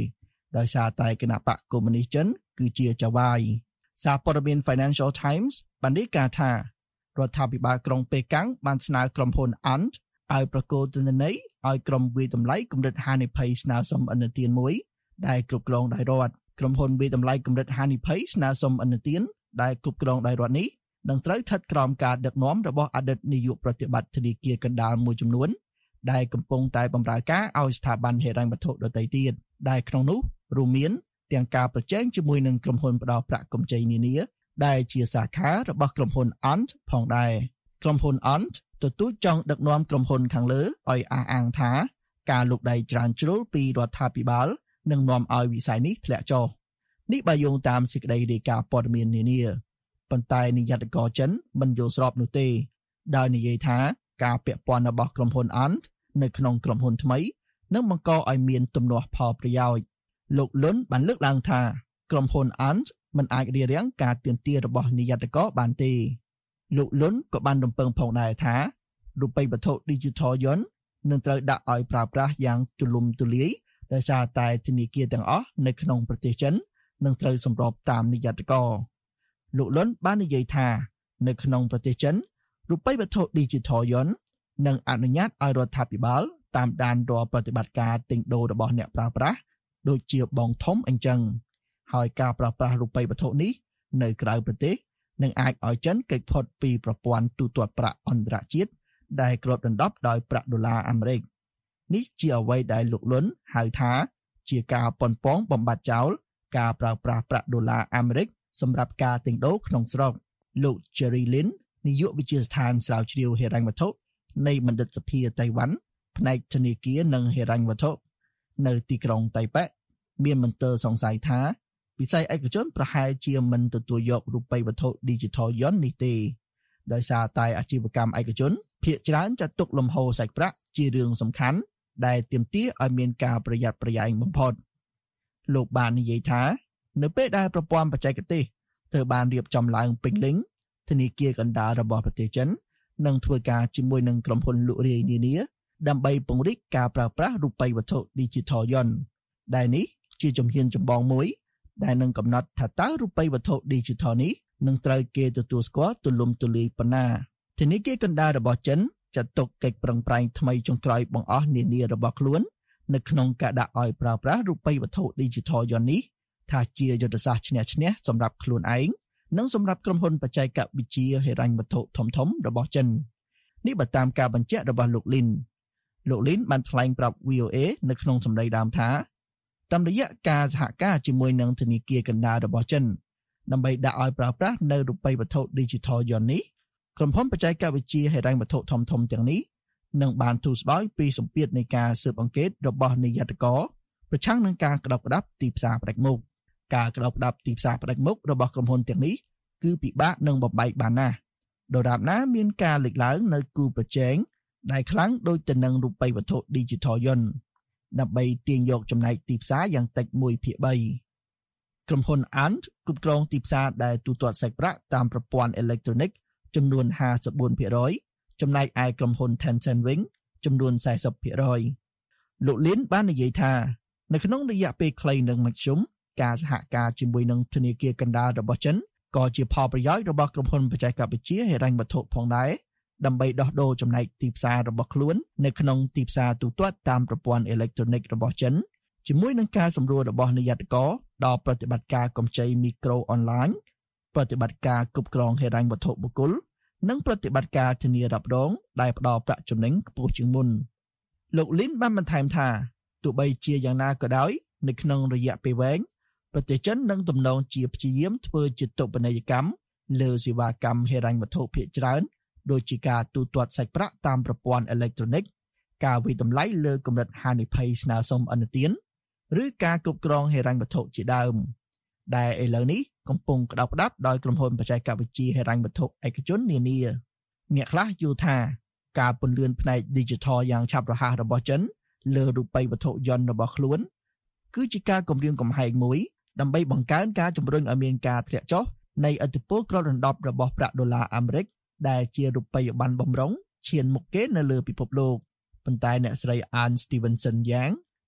ដោយសារតែគណៈបកកុម្មុយនីសចិនគឺជាចៅវាយសារព័ត៌មាន Financial Times បានរាយការណ៍ថារដ្ឋាភិបាលក្រុងប៉េកាំងបានស្នើក្រុមហ៊ុន Ant ឲ្យប្រកល់ទិន្នន័យឲ្យក្រុមវិយតម្លៃកម្រិតហានិភ័យស្នើសុំឥណទានមួយដែលគ្រប់គ្រងដោយរដ្ឋក្រុមហ៊ុនវិយតម្លៃកម្រិតហានិភ័យស្នើសុំឥណទានដែលគ្រប់គ្រងដោយរដ្ឋនេះនឹងត្រូវស្ថិតក្រោមការដឹកនាំរបស់អតីតនាយកប្រតិបត្តិធនាគារកណ្ដាលមួយចំនួនដែលកំពុងតែបម្រើការឲ្យស្ថាប័នហិរញ្ញវត្ថុដទៃទៀតដែលក្នុងនោះរួមមានទាំងការប្រជែងជាមួយនឹងក្រុមហ៊ុនផ្ដល់ប្រាក់កម្ចីនានាដែលជាសាខារបស់ក្រុមហ៊ុន Ant ផងដែរក្រុមហ៊ុន Ant ទទូចចង់ដឹកនាំក្រុមហ៊ុនខាងលើឲ្យអះអាងថាការលូកដៃច្រានជ្រុលពីរដ្ឋាភិបាលនឹងនាំឲ្យវិស័យនេះធ្លាក់ចុះនេះបើយោងតាមសេចក្តីរាយការណ៍ព័ត៌មាននានាប៉ុន្តែនាយកករចិនមិនយល់ស្របនោះទេដោយនិយាយថាការពាក់ព័ន្ធរបស់ក្រុមហ៊ុន Ant នៅក្នុងក្រុមហ៊ុនថ្មីនឹងបង្កឲ្យមានទំនាស់ផលប្រយោជន៍លោកលុនបានលើកឡើងថាក្រុមហ៊ុន Ant មិនអាចរារាំងការទាមទាររបស់នាយកករបានទេលោកលុនក៏បានរំពឹងផងដែរថារូបិយវត្ថុ Digital Yuan នឹងត្រូវដាក់ឲ្យប្រើប្រាស់យ៉ាងទូលំទូលាយដោយសារតែធនាគារទាំងអស់នៅក្នុងប្រទេសចិននឹងត្រូវសម្របតាមនាយកករលោកលុនបាននិយាយថានៅក្នុងប្រទេសចិនរូបិយវត្ថុ Digital Yuan នឹងអនុញ្ញាតឲ្យរដ្ឋាភិបាលតាមដានរាល់ប្រតិបត្តិការទិញដូររបស់អ្នកប្រើប្រាស់ដូចជាបងធំអញ្ចឹងហើយការប្រើប្រាស់រូបិយវត្ថុនេះនៅក្រៅប្រទេសនឹងអាចឲ្យចិនគេចផុតពីប្រព័ន្ធទូទាត់ប្រាក់អន្តរជាតិដែលគ្របដណ្ដប់ដោយប្រាក់ដុល្លារអាមេរិកនេះជាអ្វីដែលលោកលុនហៅថាជាការប៉ុនប៉ងបំបត្តិចោលការប្រើប្រាស់ប្រាក់ដុល្លារអាមេរិកសម្រាប់ការទិញដូរក្នុងស្រុកលោក Jerry Lin នាយកវិទ្យាស្ថានស្រាវជ្រាវហិរញ្ញវត្ថុនៃបណ្ឌិតសភាតៃវ៉ាន់ផ្នែកធនាគារនិងហិរញ្ញវត្ថុនៅទីក្រុងតៃប៉េមានមន្ទិលសង្ស័យថាវិស័យឯកជនប្រហែលជាមិនទទួលយករូបិយវត្ថុ Digital Yuan នេះទេដោយសារតែអាជីវកម្មឯកជនភាគច្រើនចាត់ទុកលំហូរសាច់ប្រាក់ជារឿងសំខាន់ដែលទាមទារឲ្យមានការប្រយ័ត្នប្រយែងបំផុតលោកបាននិយាយថានៅពេលដែលប្រព័ន្ធបច្ចេកទេសត្រូវបានរៀបចំឡើងពេញលេញធនាគារកណ្ដាលរបស់ប្រទេសចិននឹងធ្វើការជាមួយនឹងក្រុមហ៊ុនលក់រាយនានាដើម្បីពង្រីកការប្រើប្រាស់រូបិយវត្ថុ Digital Yuan ដែលនេះជាជំហានចម្បងមួយដែលនឹងកំណត់ថាតើរូបិយវត្ថុ Digital នេះនឹងត្រូវគេទទួលស្គាល់ទូលំទូលាយប៉ុណ្ណាធនាគារកណ្ដាលរបស់ចិនចាត់ទុកកិច្ចប្រឹងប្រែងថ្មីចុងក្រោយបង្អស់នានារបស់ខ្លួននៅក្នុងការដាក់ឲ្យប្រើប្រាស់រូបិយវត្ថុ Digital Yuan នេះថាជាយុទ្ធសាស្ត្រឈ្នះឈ្នះសម្រាប់ខ្លួនឯងនិងសម្រាប់ក្រុមហ៊ុនបច្ចេកវិទ្យាហិរញ្ញវត្ថុធំធំរបស់ចិននេះបើតាមការបញ្ជាក់របស់លោកលីនលោកលីនបានថ្លែងប្រាប់ វី អូ เอ នៅក្នុងសម្ដីដើមថាតាមរយៈការសហការជាមួយនឹងធនាគារកណ្ដាលរបស់ចិនដើម្បីដាក់ឲ្យប្រើប្រាស់នៅរូបិយវត្ថុ Digital Yuan នេះក្រុមហ៊ុនបច្ចេកវិទ្យាហិរញ្ញវត្ថុធំធំទាំងនេះនឹងបានទូស្បោយពីសម្ពាធនៃការស៊ើបអង្កេតរបស់នាយកករប្រឆាំងនឹងការក្តោបក្តាប់ទីផ្សារផ្ដាច់មុខការក្តោបក្តាប់ទីផ្សារផ្ដាច់មុខរបស់ក្រុមហ៊ុនទាំងនេះគឺពិបាកនឹងបំបែកបានណាស់ដរាបណាមានការលេចឡើងនៅគូប្រជែងដែលខ្លាំងដូចទៅនឹងរូបិយវត្ថុ Digital Yuan ដើម្បីទាញយកចំណែកទីផ្សារយ៉ាងតិច មួយភាគបី ក្រុមហ៊ុន Ant គ្រប់គ្រងទីផ្សារដែលទូទាត់សាច់ប្រាក់តាមប្រព័ន្ធអេឡិចត្រូនិកចំនួន ห้าสิบสี่ភាគរយ ចំណែកឯក្រុមហ៊ុន Tencent វិញចំនួន สี่สิบភាគរយ លោកលៀនបាននិយាយថានៅក្នុងរយៈពេលខ្លីនិងមធ្យមការសហការជាមួយនឹងធនាគារកណ្ដាលរបស់ចិនក៏ជាផលប្រយោជន៍របស់ក្រុមហ៊ុនបច្ចេកវិទ្យាហិរញ្ញវត្ថុផងដែរដើម្បីដោះដូរចំណែកទីផ្សាររបស់ខ្លួននៅក្នុងទីផ្សារទូទាត់តាមប្រព័ន្ធអេឡិចត្រូនិករបស់ចិនជាមួយនឹងការសម្រួលរបស់នាយកករដល់ប្រតិបត្តិការកម្ចីមីក្រូអនឡាញប្រតិបត្តិការគ្រប់គ្រងហិរញ្ញវត្ថុបុគ្គលនិងប្រតិបត្តិការធានារ៉ាប់រងដែលផ្ដល់ប្រាក់ចំណេញខ្ពស់ជាងមុនលោកលីនបានបន្ថែមថាទោះបីជាយ៉ាងណាក៏ដោយនៅក្នុងរយៈពេលវែងប្រទេសចិននឹងទំនងជាព្យាយាមធ្វើជាតុបនីយកម្មលើសេវាកម្មហិរញ្ញវត្ថុភាគច្រើនដូចជាការទូទាត់សាច់ប្រាក់តាមប្រព័ន្ធអេឡិចត្រូនិកការវិតម្លៃលើកម្រិតហានិភ័យស្នើសុំឥណទានឬការគ្រប់គ្រងហិរញ្ញវត្ថុជាដើមដែលឥឡូវនេះកំពុងក្តោបក្តាប់ដោយក្រុមហ៊ុនបច្ចេកវិទ្យាហិរញ្ញវត្ថុឯកជននានាអ្នកខ្លះយល់ថាការពន្លឿនផ្នែក Digital យ៉ាងឆាប់រហ័សរបស់ចិនលើរូបិយវត្ថុ Yuan របស់ខ្លួនគឺជាការគំរាមកំហែងមួយដើម្បីបង្កើនការជំរុញឲ្យមានការធ្លាក់ចុះនៃឥទ្ធិពលគ្របដណ្ដប់របស់ប្រាក់ដុល្លារអាមេរិកដែលជារូបិយប័ណ្ណបម្រុងឈានមុខគេនៅលើពិភពលោកប៉ុន្តែអ្នកស្រី Ann Stevenson Yang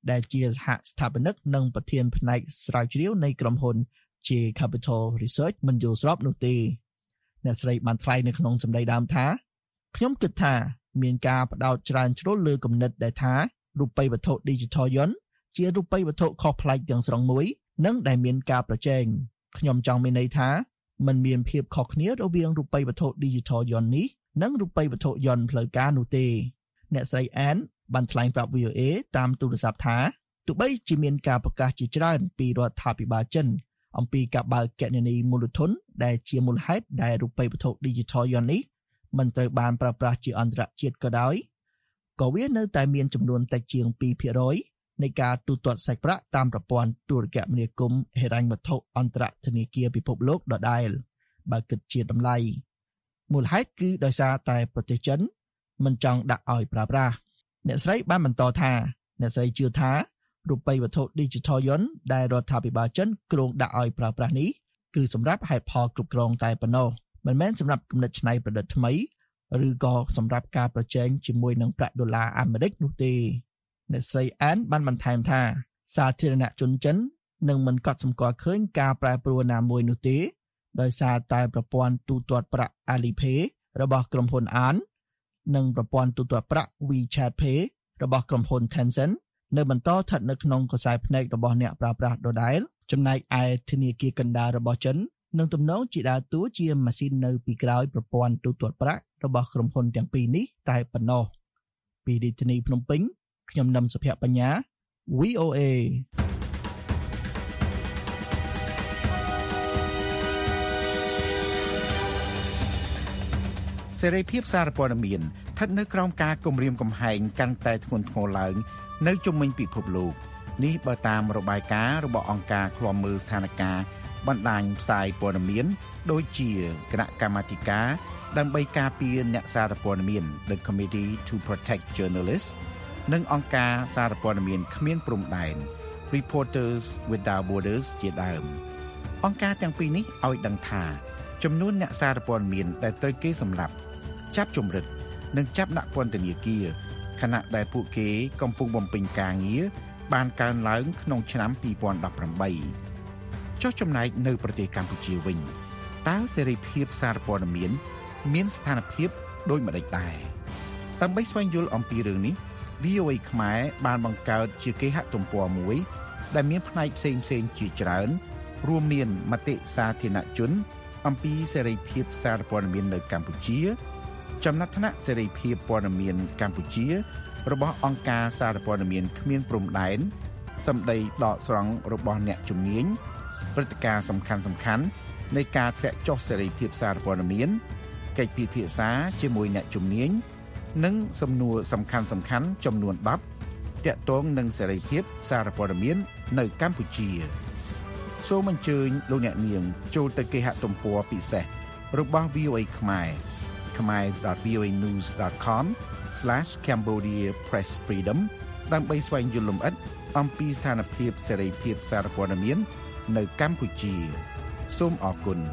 ដែលជាសហស្ថាបនិកនិងប្រធានផ្នែកស្រាវជ្រាវនៃក្រុមហ៊ុន J Capital Research មិនយល់ស្របនោះទេអ្នកស្រីបានថ្លែងនៅក្នុងសម្ដីដើមថាខ្ញុំគិតថាមានការផ្ដោតច្រើនជ្រុលលើគំនិតដែលថារូបិយវត្ថុ Digital Yuan ជារូបិយវត្ថុខុសប្លែកទាំងស្រុងមួយនិងដែលមានការប្រជែងខ្ញុំចង់មានន័យថាมันមានភាពខុសគ្នារវាងរូបិយវត្ថុ Digital Yuan នេះនិងរូបិយវត្ថុ Yuan ផ្លូវការនោះទេអ្នកស្រីអានបានថ្លែងប្រាប់ វី អូ เอ តាមទូរស័ព្ទថាទោះបីជាមានការប្រកាសជាច្រើនពីរដ្ឋាភិបាលចិនអំពីការបើកគណនីមូលធនដែលជាមូលហេតុដែលរូបិយវត្ថុ Digital Yuan នេះមិនត្រូវបានប្រើប្រាស់ជាអន្តរជាតិក៏ដោយក៏វានៅតែមានចំនួនតិចជាង ពីរភាគរយ នៃការទូទាត់សាច់ប្រាក់តាមប្រព័ន្ធទូរគមនាគមន៍ហិរញ្ញវត្ថុអន្តរធនាគារពិភពលោកដដែលបើគិតជាតម្លៃមូលហេតុគឺដោយសារតែប្រទេសចិនមិនចង់ដាក់ឲ្យប្រើប្រាស់អ្នកស្រីបានបន្តថាអ្នកស្រីជឿថារូបិយវត្ថុ Digital Yuan ដែលរដ្ឋាភិបាលចិនគ្រោងដាក់ឲ្យប្រើប្រាស់នេះគឺសម្រាប់ហេតុផលគ្រប់គ្រងតែប៉ុណ្ណោះមិនមែនសម្រាប់គំនិតច្នៃប្រឌិតថ្មីឬក៏សម្រាប់ការប្រជែងជាមួយនឹងប្រាក់ដុល្លារអាមេរិកនោះទេអ្នកស្រីអានបានបន្ថែមថាសាធារណជនចិននឹងមិនកត់សម្គាល់ឃើញការប្រែប្រួលណាមួយនោះទេដោយសារតែប្រព័ន្ធទូទាត់ប្រាក់ Alipay របស់ក្រុមហ៊ុន Ant និងប្រព័ន្ធទូទាត់ប្រាក់ WeChat Pay របស់ក្រុមហ៊ុន Tencent នៅបន្តស្ថិតនៅក្នុងខ្សែភ្នែករបស់អ្នកប្រើប្រាស់ដដែលចំណែកឯធនាគារកណ្ដាលរបស់ចិននឹងទំនងជាដើរតួជាម៉ាស៊ីននៅពីក្រោយប្រព័ន្ធទូទាត់ប្រាក់របស់ក្រុមហ៊ុនទាំងពីរនេះតែប៉ុណ្ណោះពីរាជធានីភ្នំពេញខ្ញុំនឹមសុភ័ក្របញ្ញា វី អូ เอសេរីភាពសារព័ត៌មានស្ថិតនៅក្រោមការគំរាមកំហែងកាន់តែធ្ងន់ធ្ងរឡើងនៅជុំវិញពិភពលោកនេះបើតាមរបាយការណ៍របស់អង្គការឃ្លាំមើលស្ថានភាពបណ្ដាញផ្សាយព័ត៌មានដូចជាគណៈកម្មាធិការដើម្បីការពារអ្នកសារព័ត៌មាន The Committee to Protect Journalists និងអង្គការសារព័ត៌មានគ្មានព្រំដែន Reporters Without Borders ជាដើមអង្គការទាំងពីរនេះឲ្យដឹងថាចំនួនអ្នកសារព័ត៌មានដែលត្រូវគេសម្លាប់ចាប់ជំរិតនិងចាប់ដាក់ពន្ធនាគារខណៈដែលពួកគេកំពុងបំពេញការងារបានកើនឡើងក្នុងឆ្នាំពីរពាន់ដប់ប្រាំបីចុះចំណែកនៅប្រទេសកម្ពុជាវិញតើសេរីភាពសារព័ត៌មានមានស្ថានភាពដូចម្តេចដែរដើម្បីស្វែងយល់អំពីរឿងនេះ វី អូ เอ ខ្មែរបានបង្កើតជាគេហទំព័រមួយដែលមានផ្នែកផ្សេងៗជាច្រើនរួមមានមតិសាធារណជនអំពីសេរីភាពសារព័ត៌មាននៅកម្ពុជាចំណាត់ថ្នាក់សេរីភាពព័ត៌មានកម្ពុជារបស់អង្គការសារព័ត៌មានគ្មានព្រំដែនសម្ដីដកស្រង់របស់អ្នកជំនាញព្រឹត្តិការណ៍សំខាន់ៗនៃការធ្លាក់ចុះសេរីភាពសារព័ត៌មានកិច្ចពិភាក្សាជាមួយអ្នកជំនាញនិងសំណួរសំខាន់ៗចំនួនដប់ទាក់ទងនឹងសេរីភាពសារព័ត៌មាននៅកម្ពុជាសូមអញ្ជើញលោកអ្នកនាងចូលទៅគេហទំព័រពិសេសរបស់ វី អូ เอ ខ្មែរ khmer dot v o a news dot com slash cambodia press freedom ដើម្បីស្វែងយល់លម្អិតអំពីស្ថានភាពសេរីភាពសារព័ត៌មាននៅកម្ពុជាសូមអរគុណ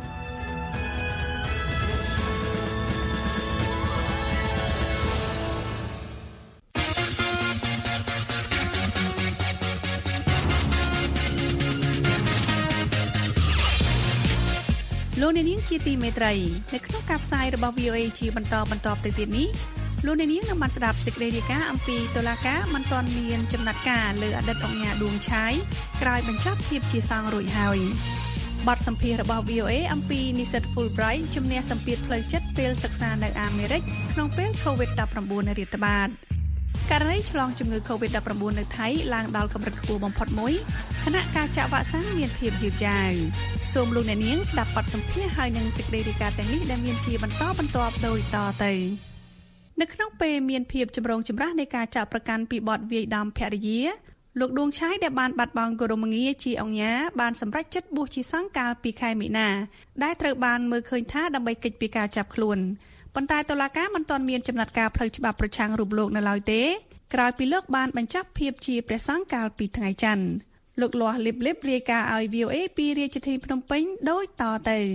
លោកអ្នកនាងជាទីមេត្រីនៅក្នុងការផ្សាយរបស់ វី អូ เอ ជាបន្តបន្តទៅទៀតនេះលោកអ្នកនាងនឹងបានស្ដាប់សេចក្តីរាយការណ៍អំពីតុលាការមិនទាន់មានចំណាត់ការលើអតីតអង្គការដួងឆាយក្រោយបញ្ចប់ភាពជាសង្ឃរួចហើយបទសម្ភាសន៍របស់ វី អូ เอ អំពីនិស្សិត Fulbright ជំនះសម្ពាធផ្លូវចិត្តពេលសិក្សានៅអាមេរិកក្នុងពេល COVID ដប់ប្រាំបួន រាតត្បាតករណីឆ្លងជំងឺ COVID ដប់ប្រាំបួន នៅថៃឡើងដល់កម្រិតខ្ពស់បំផុតមួយខណៈការចាក់វ៉ាក់សាំងមានភាពយឺតយ៉ាវសូមលោកអ្នកនាងស្ដាប់បទសម្ភាសន៍ហើយនឹងសេចក្តីរាយការណ៍ទាំងនេះដែលមានជាបន្តបន្ទាប់ដូចតទៅនៅក្នុងពេលមានភាពចម្រូងចម្រាសនៃការចាក់ប្រកាន់ពីបទវាយដំភរិយាលោកដួងឆាយដែលបានបាត់បង់គោរមងារជាអង្គញាបានសម្រេចចិត្តបួសជាសង្ឃកាលពីខែមីនាដែលត្រូវបានមើលឃើញថាដើម្បីគេចពីការចាប់ខ្លួនប៉ុន្តែតុលាការមិនទាន់មានចំណាត់ការផ្លូវច្បាប់ប្រឆាំងរូបលោកនៅឡើយទេក្រោយពីលោកបានបញ្ចប់ភាពជាព្រះសង្ឃកាលពីថ្ងៃច័ន្ទលោកលាស់លីបលីបរាយការណ៍ឲ្យ វី អូ เอ ពីរាជធានីភ្នំពេញដូចតទៅ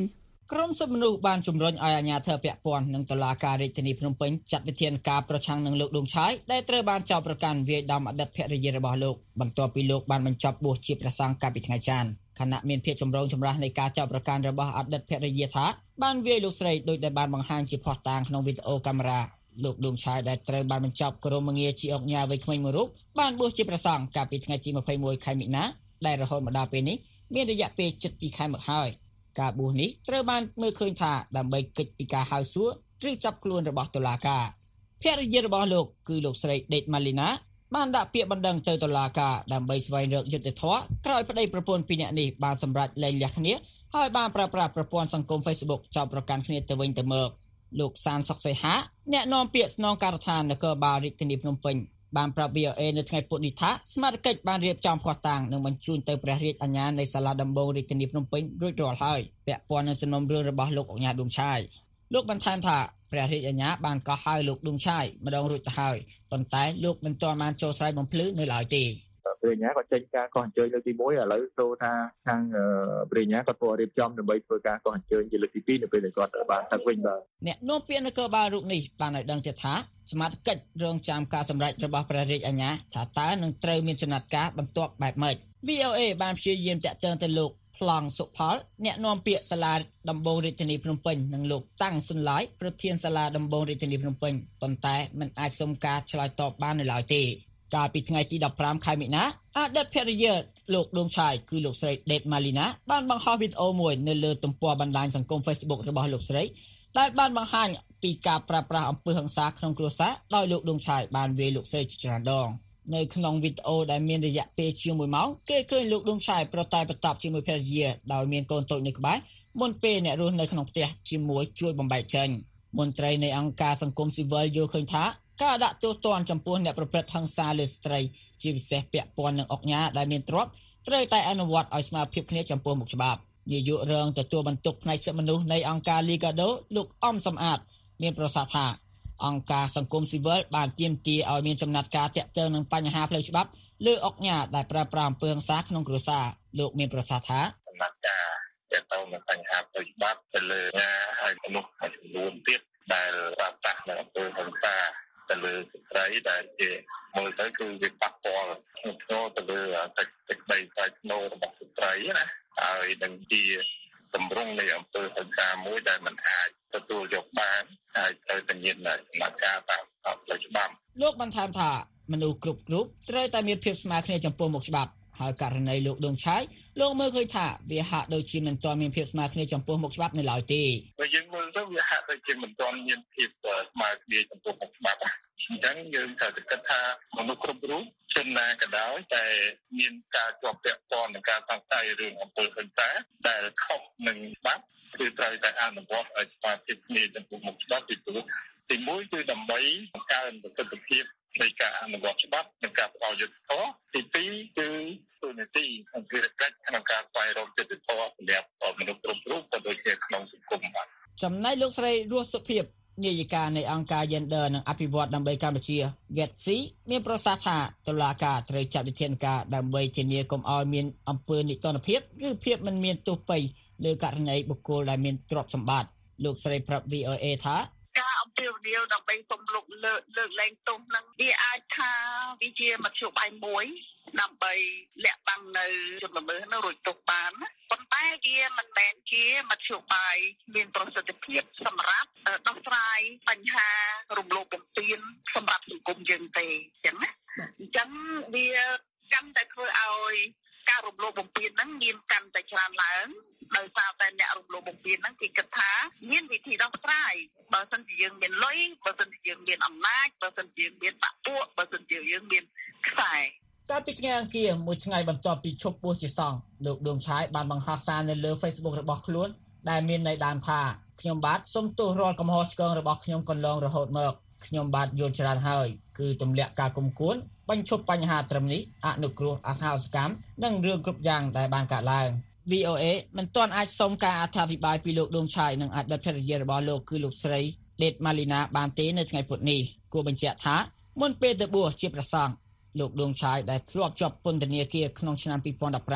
ក្រុមសិទ្ធិមនុស្សបានជំរុញឲ្យអាជ្ញាធរពាក់ព័ន្ធនិងតុលាការរាជធានីភ្នំពេញចាត់វិធានការប្រឆាំងនឹងលោកដួងឆាយដែលត្រូវបានចោទប្រកាន់វាយដំអតីតភរិយារបស់លោកបន្ទាប់ពីលោកបានបញ្ចប់បួសជាព្រះសង្ឃកាលពីថ្ងៃច័ន្ទខណៈមានភាពចម្រូងចម្រាសនៃការចោទប្រកាន់របស់អតីតភរិយាថាបានវាយលោកស្រីដោយដែលបានបង្ហាញជាភស្តុតាងក្នុងវីដេអូកាមេរ៉ាលោកដួងឆាយដែលត្រូវបានបញ្ចប់ក្រុមមងារជាអង្គញាវ័យក្មេងមួយរូបបានបួសជាព្រះសង្ឃកាលពីថ្ងៃទីម្ភៃមួយខែមិនិនាដែលរហូតមកដល់ពេលនេះមានរយៈពេលជិតពីរខែមកហើយការបួសនេះត្រូវបានមើលឃើញថាដើម្បីគេចពីការហៅសួរឬចាប់ខ្លួនរបស់តុលាការភរិយារបស់លោកគឺលោកស្រីដេតម៉ាលីណាបានដាក់ពាក្យបណ្ដឹងទៅតុលាការដើម្បីស្វែងរកយុត្តិធម៌ក្រោយប្តីប្រពន្ធពីរនាក់នេះបានសម្រេចលែងលះគ្នាហើយបានប្រើប្រាស់ប្រព័ន្ធសង្គម Facebook ចោទប្រកាន់គ្នាទៅវិញទៅមកលោកសានសុកសីហាអ្នកនាំពាក្យស្នងការដ្ឋាននគរបាលរាជធានីភ្នំពេញបានប្រាប់ វី អូ เอ នៅថ្ងៃពុធនេះថាស្មារតីបានរៀបចំភស្តុតាងនិងបញ្ជូនទៅព្រះរាជអាជ្ញានៃសាលាដំបងរាជធានីភ្នំពេញរួចរាល់ហើយពាក់ព័ន្ធនឹងសំណុំរឿងរបស់លោកអង្ញាដួងឆាយលោកបន្ថែមថាព្រះរាជអាជ្ញាបានកោះហៅលោកដួងឆាយម្ដងរួចទៅហើយប៉ុន្តែលោកមិនទាន់បានចូលស្រ័យបំភ្លឺនៅឡើយទេព្រះអាជ្ញាក៏ចេញការកោះអញ្ជើញលើកទីមួយឥឡូវចូលថាខាងព្រះអាជ្ញាក៏ធ្វើរៀបចំដើម្បីធ្វើការកោះអញ្ជើញជាលើកទីពីរនៅពេលដែលគាត់បានទៅវិញបាទអ្នកនាំពាក្យនគរបាលរូបនេះបានឲ្យដឹងទៀតថាសមាជិករងចាំការសម្រេចរបស់ព្រះរាជអាជ្ញាថាតើនឹងត្រូវមានចំណាត់ការបន្ទាប់បែបម៉េច វី អូ เอ បានព្យាយាមតាក់ទងទៅលោកប្លង់សុផលអ្នកនាំពាក្យសាលាដំបងរាជធានីភ្នំពេញនិងលោកតាំងស៊ុនឡាយប្រធានសាលាដំបងរាជធានីភ្នំពេញប៉ុន្តែមិនអាចសុំការឆ្លើយតបបាននៅឡើយទេកាលពីថ្ងៃទីដប់ប្រាំខែមិនិនាអតីតភរិយាលោកដួងឆាយគឺលោកស្រីដេតម៉ាលីណាបានបង្ហោះវីដេអូមួយនៅលើទំព័របណ្ដាញសង្គម Facebook របស់លោកស្រីដែលបានបង្ហាញពីការប្រើប្រាស់អំពើហិង្សាក្នុងគ្រួសារដោយលោកដួងឆាយបានវាយលោកស្រីជាច្រើនដងនៅក្នុងវីដេអូដែលមានរយៈពេលជាងមួយម៉ោងគេឃើញលោកដួងឆាយប្រតែប្រតាប់ជាមួយភរិយាដោយមានកូនតូចនៅក្បែរមុនពេលអ្នករស់នៅក្នុងផ្ទះជាមួយជួយបំបែកចេញមន្ត្រីនៃអង្គការសង្គមស៊ីវិលយល់ឃើញថាការដាក់ទោសទណ្ឌចំពោះអ្នកប្រព្រឹត្តហិង្សាលើស្ត្រីជាពិសេសពាក់ព័ន្ធនឹងអង្គការដែលមានទ្រព្យត្រូវតែអនុវត្តឲ្យស្មើភាពគ្នាចំពោះមុខច្បាប់នាយករងទទួលបន្ទុកផ្នែកសិទ្ធិមនុស្សនៃអង្គការ Liga do លោកអំសំអាតមានប្រសាសន៍ថាអង្គការសង្គមស៊ីវិលបានទាមទារឲ្យមានចំណាត់ការទាក់ទងនឹងបញ្ហាផ្លូវច្បាប់លើអង្គការដែលប្រើប្រាស់អំពើហិង្សាក្នុងគ្រួសារលោកមានប្រសាសន៍ថាចំណាត់ការទាក់ទងនឹងបញ្ហាផ្លូវច្បាប់ទៅលើការឲ្យមនុស្សមួយចំនួនទៀតដែលប្រើប្រាស់នៅអំពើហិង្សាទៅលើស្ត្រីដែលជាមើលទៅគឺវាប៉ះពាល់ធ្ងន់ធ្ងរទៅលើសេចក្តីថ្លៃថ្នូររបស់ស្ត្រីណាហើយនឹងជាតម្រង់នៃអំពើហិង្សាមួយដែលមិនអាចទទួលយកបានហើយត្រូវតែមានដំណាក់កាលតាមផ្លូវច្បាប់លោកបន្ថែមថាមនុស្សគ្រប់គ្រប់ត្រូវតែមានភាពស្មើគ្នាចំពោះមុខច្បាប់ហើយករណីលោកដួងឆាយលោកមើលឃើញថាវាហាក់ដូចជាមិនទាន់មានភាពស្មើគ្នាចំពោះមុខច្បាប់នៅឡើយទេបើយើងមើលទៅវាហាក់ដូចជាមិនទាន់មានភាពស្មើគ្នាចំពោះមុខច្បាប់អញ្ចឹងយើងត្រូវតែគិតថាមនុស្សគ្រប់រូបជនណាក៏ដោយតែមានការជាប់ពាក់ព័ន្ធនឹងការសង្ស័យរឿងអំពើហិង្សាដែលខុសនឹងច្បាប់គឺត្រូវតែអនុវត្តឲ្យស្មើភាពគ្នាចំពោះមុខច្បាប់ពីព្រោះទីមួយគឺដើម្បីបង្កើនប្រសិទ្ធភាពនៃការអនុវត្តច្បាប់និងការផ្ដល់យុត្តិធម៌ទីពីរគឺទូនាទីអង្គការកិច្ចក្នុងការស្វែងរកយុត្តិធម៌សម្រាប់មនុស្សគ្រប់រូបក៏ដូចជាក្នុងសង្គមបាទចំណែកលោកស្រីរស់សុភាពនាយិកានៃអង្គការ Gender និងអភិវឌ្ឍដើម្បីកម្ពុជា Getsi មានប្រសាសន៍ថាតុលាការត្រូវចាត់វិធានការដើម្បីធានាកុំឲ្យមានអំពើនិទានភាពឬភាពមិនមានទោសពៃលើករណីបុគ្គលដែលមានទ្រព្យសម្បត្តិលោកស្រីប្រាប់ វី អូ เอ ថាការអំពាវនាវដើម្បីទម្លុកលើកលើកលែងទោសនឹងវាអាចថាវាជាមធ្យោបាយមួយដើម្បីលាក់បាំងនៅជនល្មើសនោះរួចទុកបានប៉ុន្តែវាមិនមែនជាមធ្យោបាយមានប្រសិទ្ធភាពសម្រាប់ដោះស្រាយបញ្ហារំលោភបំពានសម្រាប់សង្គមយើងទេអញ្ចឹងណាអញ្ចឹងវាកាន់តែធ្វើឲ្យការរំលោភបំពានហ្នឹងមានកាន់តែច្រើនឡើងដោយសារតែអ្នករំលោភបំពានហ្នឹងគេគិតថាមានវិធីដោះស្រាយបើសិនជាយើងមានលុយបើសិនជាយើងមានអំណាចបើសិនជាយើងមានបពុះបើសិនជាយើងមានខ្សែកាលពីថ្ងៃអង្គារមួយថ្ងៃបន្ទាប់ពីឈប់បួសជាសង្ឃលោកដួងឆាយបានបង្ហោះសារនៅលើ Facebook របស់ខ្លួនដែលមានន័យដើមថាខ្ញុំបាទសូមទោសរាល់កំហុសឆ្គងរបស់ខ្ញុំកន្លងរហូតមកខ្ញុំបាទយល់ច្រើនហើយគឺទម្លាក់ការគុំគួនបញ្ឈប់បញ្ហាត្រឹមនេះអនុគ្រោះអសោសកម្មនិងរឿងគ្រប់យ៉ាងដែលបានកើតឡើង វី អូ เอ មិនទាន់អាចសុំការអធិប្បាយពីលោកដួងឆាយនិងអតីតភរិយារបស់លោកគឺលោកស្រីដេតម៉ាលីណាបានទេនៅថ្ងៃពុធនេះគួរបញ្ជាក់ថាមុនពេលទៅបួសជាព្រះសង្ឃលោកដួងឆាយដែលធ្លាប់ជាប់ពន្ធនាគារក្នុងឆ្នាំពីរពាន់ដប់ប្រាំ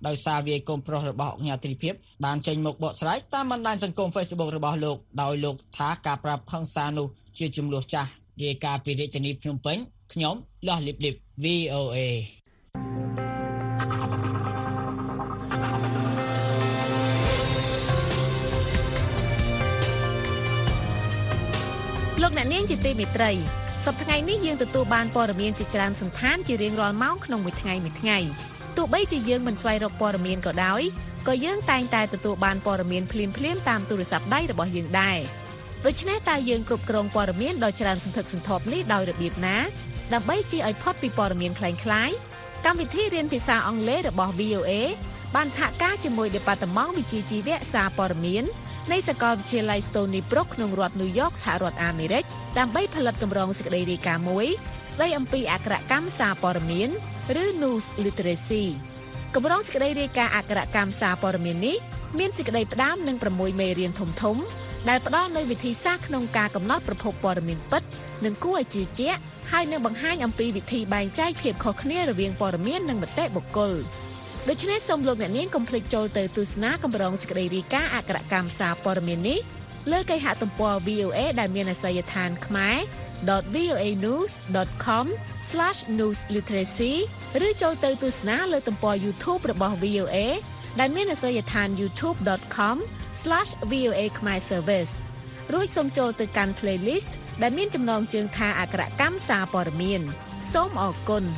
ដោយសារវាយកូនប្រុសរបស់អង្គការទ្រីភិបបានចេញមកបកស្រាយតាមបណ្ដាញសង្គម Facebook របស់លោកដោយលោកថាការប្រើផឹង្សានោះជាចំនួនចាស់រាយការណ៍ពីរាជធានីភ្នំពេញខ្ញុំលាស់លីបលីប វី អូ เอលោកអ្នកនាងជាទីមេត្រីសប្តាហ៍ថ្ងៃនេះយើងទទួលបានព័ត៌មានជាច្រើនសន្តានជារៀងរាល់ម៉ោងក្នុងមួយថ្ងៃមួយថ្ងៃទោះបីជាយើងមិនស្វែងរកព័ត៌មានក៏ដោយក៏យើងតែងតែទទួលបានព័ត៌មានភ្លាមៗតាមទូរស័ព្ទដៃរបស់យើងដែរដូច្នេះតើយើងគ្រប់គ្រងព័ត៌មានដ៏ច្រើនសន្ធឹកសន្ធាប់នេះដោយរបៀបណាដើម្បីជៀសឲ្យផុតពីព័ត៌មានคล้ายៗកម្មវិធីរៀនភាសាអង់គ្លេសរបស់ វី អូ เอ បានសហការជាមួយ Department វិជ្ជាជីវៈសារព័ត៌មាននៃសាកលវិទ្យាល័យ Stony Brook ក្នុងរដ្ឋ New York សហរដ្ឋអាមេរិកដើម្បីផលិតកម្រងសេចក្តីរាយការណ៍មួយស្តីអំពីអក្ខរកម្មសារព័ត៌មានឬ News Literacy កម្រងសេចក្តីរាយការណ៍អក្ខរកម្មសារព័ត៌មាននេះមានសេចក្តីផ្ដើមនឹង៦មេរៀនធំៗដែលផ្ដល់នូវវិធីសាស្ត្រក្នុងការកំណត់ប្រភពព័ត៌មានពិតនិងគួរឲ្យជឿជាក់ហើយនឹងបង្ហាញអំពីវិធីបែងចែកភាពខុសគ្នារវាងព័ត៌មាននិងមតិបុគ្គលដូច្នេះសូមលោកអ្នកនាងកុំភ្លេចចូលទៅទស្សនាកម្រងសេចក្តីរាយការណ៍អក្ខរកម្មសារព័ត៌មាននេះលើគេហទំព័រ វី អូ เอ ដែលមានអាសយដ្ឋាន ខ្មែរ ដត វី អូ เอ ニューส ដត คอม ស្លាช นิวส์ ลิเทเรซี ឬចូលទៅទស្សនាលើទំព័រ YouTube របស់ វី អូ เอ ដែលមានអាសយដ្ឋាន ยูทูบ ដត คอม ស្លាช វី អូ เอ ខ្មែរ Service រួចសូមចូលទៅកាន់ playlist ដែលមានចំណងជើងថាអក្ខរកម្មសារព័ត៌មានសូមអរគុណ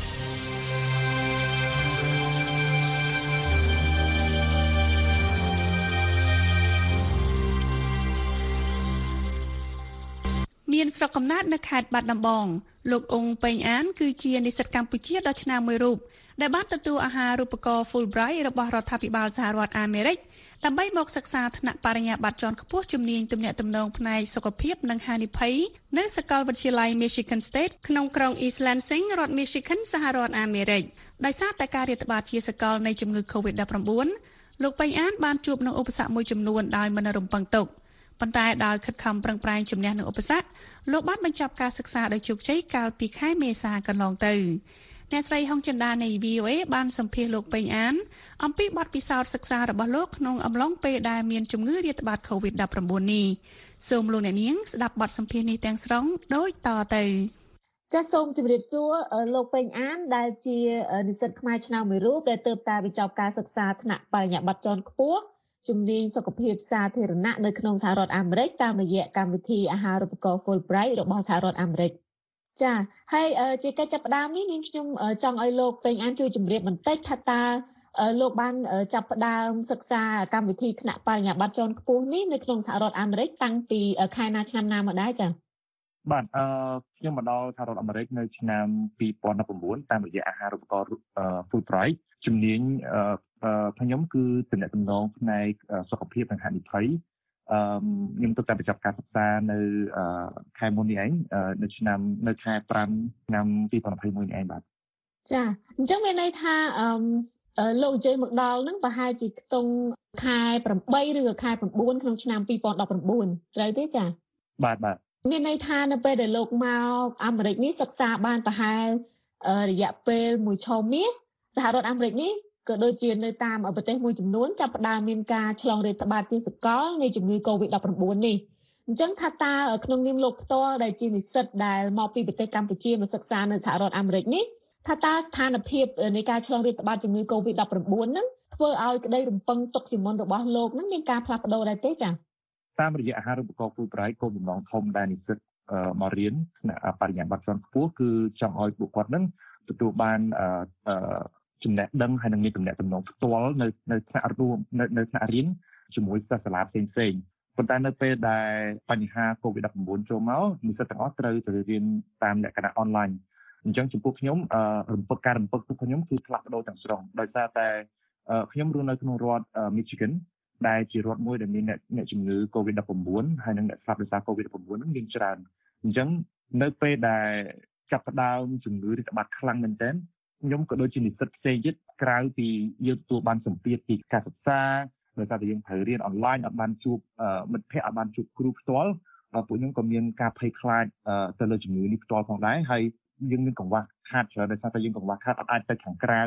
មានស្រុកកំណើតនៅខេត្តបាត់ដំបងលោកអ៊ុងពេញអានគឺជានិស្សិតកម្ពុជាដ៏ឆ្នើមមួយរូបដែលបានទទួលអាហារូបករណ៍ Fulbright របស់រដ្ឋាភិបាលសហរដ្ឋអាមេរិកដើម្បីមកសិក្សាថ្នាក់បរិញ្ញាបត្រជាន់ខ្ពស់ជំនាញទំនាក់ទំនងផ្នែកសុខភាពនិងហានិភ័យនៅសាកលវិទ្យាល័យ Michigan State ក្នុងក្រុង East Lansing រដ្ឋ Michigan សហរដ្ឋអាមេរិកដោយសារតែការរាតត្បាតជាសកលនៃជំងឺ កូវីដ ដប់ប្រាំបួន លោកពេញអានបានជួបនឹងឧបសគ្គមួយចំនួនដោយមិនរំពឹងទុកប៉ុន្តែដោយខិតខំប្រឹងប្រែងជំនះនឹងឧបសគ្គលោកបានបញ្ចប់ការសិក្សាដោយជោគជ័យកាលពីខែមេសាកន្លងទៅអ្នកស្រីហុងចិន្តានៃ វី អូ เอ បានសម្ភាសន៍លោកពេញអានអំពីបទពិសោធន៍សិក្សារបស់លោកក្នុងអំឡុងពេលដែលមានជំងឺរាតត្បាត កូវីដ ដប់ប្រាំបួន នេះសូមលោកអ្នកនាងស្ដាប់បទសម្ភាសន៍នេះទាំងស្រុងដូចតទៅចាសសូមជម្រាបសួរលោកពេញអានដែលជានិស្សិតខ្មែរឆ្នើមមួយរូបដែលទើបតែបញ្ចប់ការសិក្សាថ្នាក់បរិញ្ញាបត្រជាន់ខ្ពស់ជំនាញសុខភាពសាធារណៈនៅក្នុងសហរដ្ឋអាមេរិកតាមរយៈកម្មវិធីអាហារូបករណ៍ Fulbright របស់សហរដ្ឋអាមេរិកចាហើយជាកិច្ចចាប់ផ្ដើមនេះនាងខ្ញុំចង់ឲ្យលោកពេញអានជួយជម្រាបបន្តិចថាតើលោកបានចាប់ផ្ដើមសិក្សាកម្មវិធីថ្នាក់បរិញ្ញាបត្រជាន់ខ្ពស់នេះនៅក្នុងសហរដ្ឋអាមេរិកតាំងពីខែណាឆ្នាំណាមកដែរចាបាទអឺខ្ញុំមកដល់សហរដ្ឋអាមេរិកនៅឆ្នាំពីរពាន់ដប់ប្រាំបួនតាមរយៈអាហារូបករណ៍ Fulbright ជំនាញខ្ញុំគឺតំណែងតំណងផ្នែកសុខភាពនិងហានិភ័យអឺខ្ញុំទៅតែបញ្ចប់ការសិក្សានៅខែមុននេះឯងនៅឆ្នាំនៅខែប្រាំឆ្នាំពីរពាន់ยี่สิบเอ็ดនេះឯងបាទចាអញ្ចឹងមានន័យថាអឺលោកអញ្ជើញមកដល់ហ្នឹងប្រហែលជាខ្ទង់ខែប្រាំបីឬក៏ខែប្រាំបួនក្នុងឆ្នាំពីរពាន់ដប់ប្រាំបួនត្រូវទេចាបាទបាទមានន័យថានៅពេលដែលលោកមកអាមេរិកនេះសិក្សាបានប្រហែលរយៈពេលមួយឆមាសសហរដ្ឋអាមេរិកនេះក៏ដូចជានៅតាមប្រទេសមួយចំនួនចាប់ផ្ដើមមានការឆ្លងរាតត្បាតជាសកលនៃជំងឺ កូវីដ ដប់ប្រាំបួន នេះអញ្ចឹងថាតើក្នុងនាមលោកផ្ទាល់ដែលជានិស្សិតដែលមកពីប្រទេសកម្ពុជាមកសិក្សានៅសហរដ្ឋអាមេរិកនេះថាតើស្ថានភាពនៃការឆ្លងរាតត្បាតជំងឺ កូវីដ ដប់ប្រាំបួន ហ្នឹងធ្វើឲ្យក្តីរំពឹងទុកជាមុនរបស់លោកហ្នឹងមានការផ្លាស់ប្ដូរដែរទេចា៎តាមរយៈអាហារូបករណ៍ Fulbright គោលបំណងធំដែលនិស្សិតមករៀនថ្នាក់បរិញ្ញាបត្រជាន់ខ្ពស់គឺចង់ឲ្យពួកគាត់ហ្នឹងទទួលបានអឺចំណេះដឹងហើយនឹងមានទំនាក់ទំនងផ្ទាល់នៅនៅថ្នាក់រួមនៅនៅថ្នាក់រៀនជាមួយសិស្សសាលាផ្សេងផ្សេងប៉ុន្តែនៅពេលដែលបញ្ហា កូវីដ ដប់ប្រាំបួន ចូលមកនិស្សិតទាំងអស់ត្រូវទៅរៀនតាមលក្ខណៈអនឡាញអញ្ចឹងចំពោះខ្ញុំអឺរំពឹងការរំពឹងទុកខ្ញុំគឺផ្លាស់ប្ដូរទាំងស្រុងដោយសារតែខ្ញុំរស់នៅក្នុងរដ្ឋ Michigan ដែលជារដ្ឋមួយដែលមានអ្នកជំងឺ កូវីដ ដប់ប្រាំបួន ហើយនឹងអ្នកស្លាប់ដោយសារ កូវីដ ដប់ប្រាំបួន ហ្នឹងមានច្រើនអញ្ចឹងនៅពេលដែលចាប់ផ្ដើមជំងឺរាតត្បាតខ្លាំងមែនទែនខ្ញុំក៏ដូចជានិស្សិតផ្សេងទៀតក្រៅពីយើងទទួលបានសម្ពាធពីការសិក្សាដោយសារតែយើងត្រូវរៀនអនឡាញអត់បានជួបមិត្តភ័ក្តិអត់បានជួបគ្រូផ្ទាល់ពួកខ្ញុំក៏មានការភ័យខ្លាចទៅលើជំងឺនេះផ្ទាល់ផងដែរហើយយើងមានកង្វះខាតច្រើនដោយសារតែយើងកង្វះខាតអត់អាចទៅខាងក្រៅ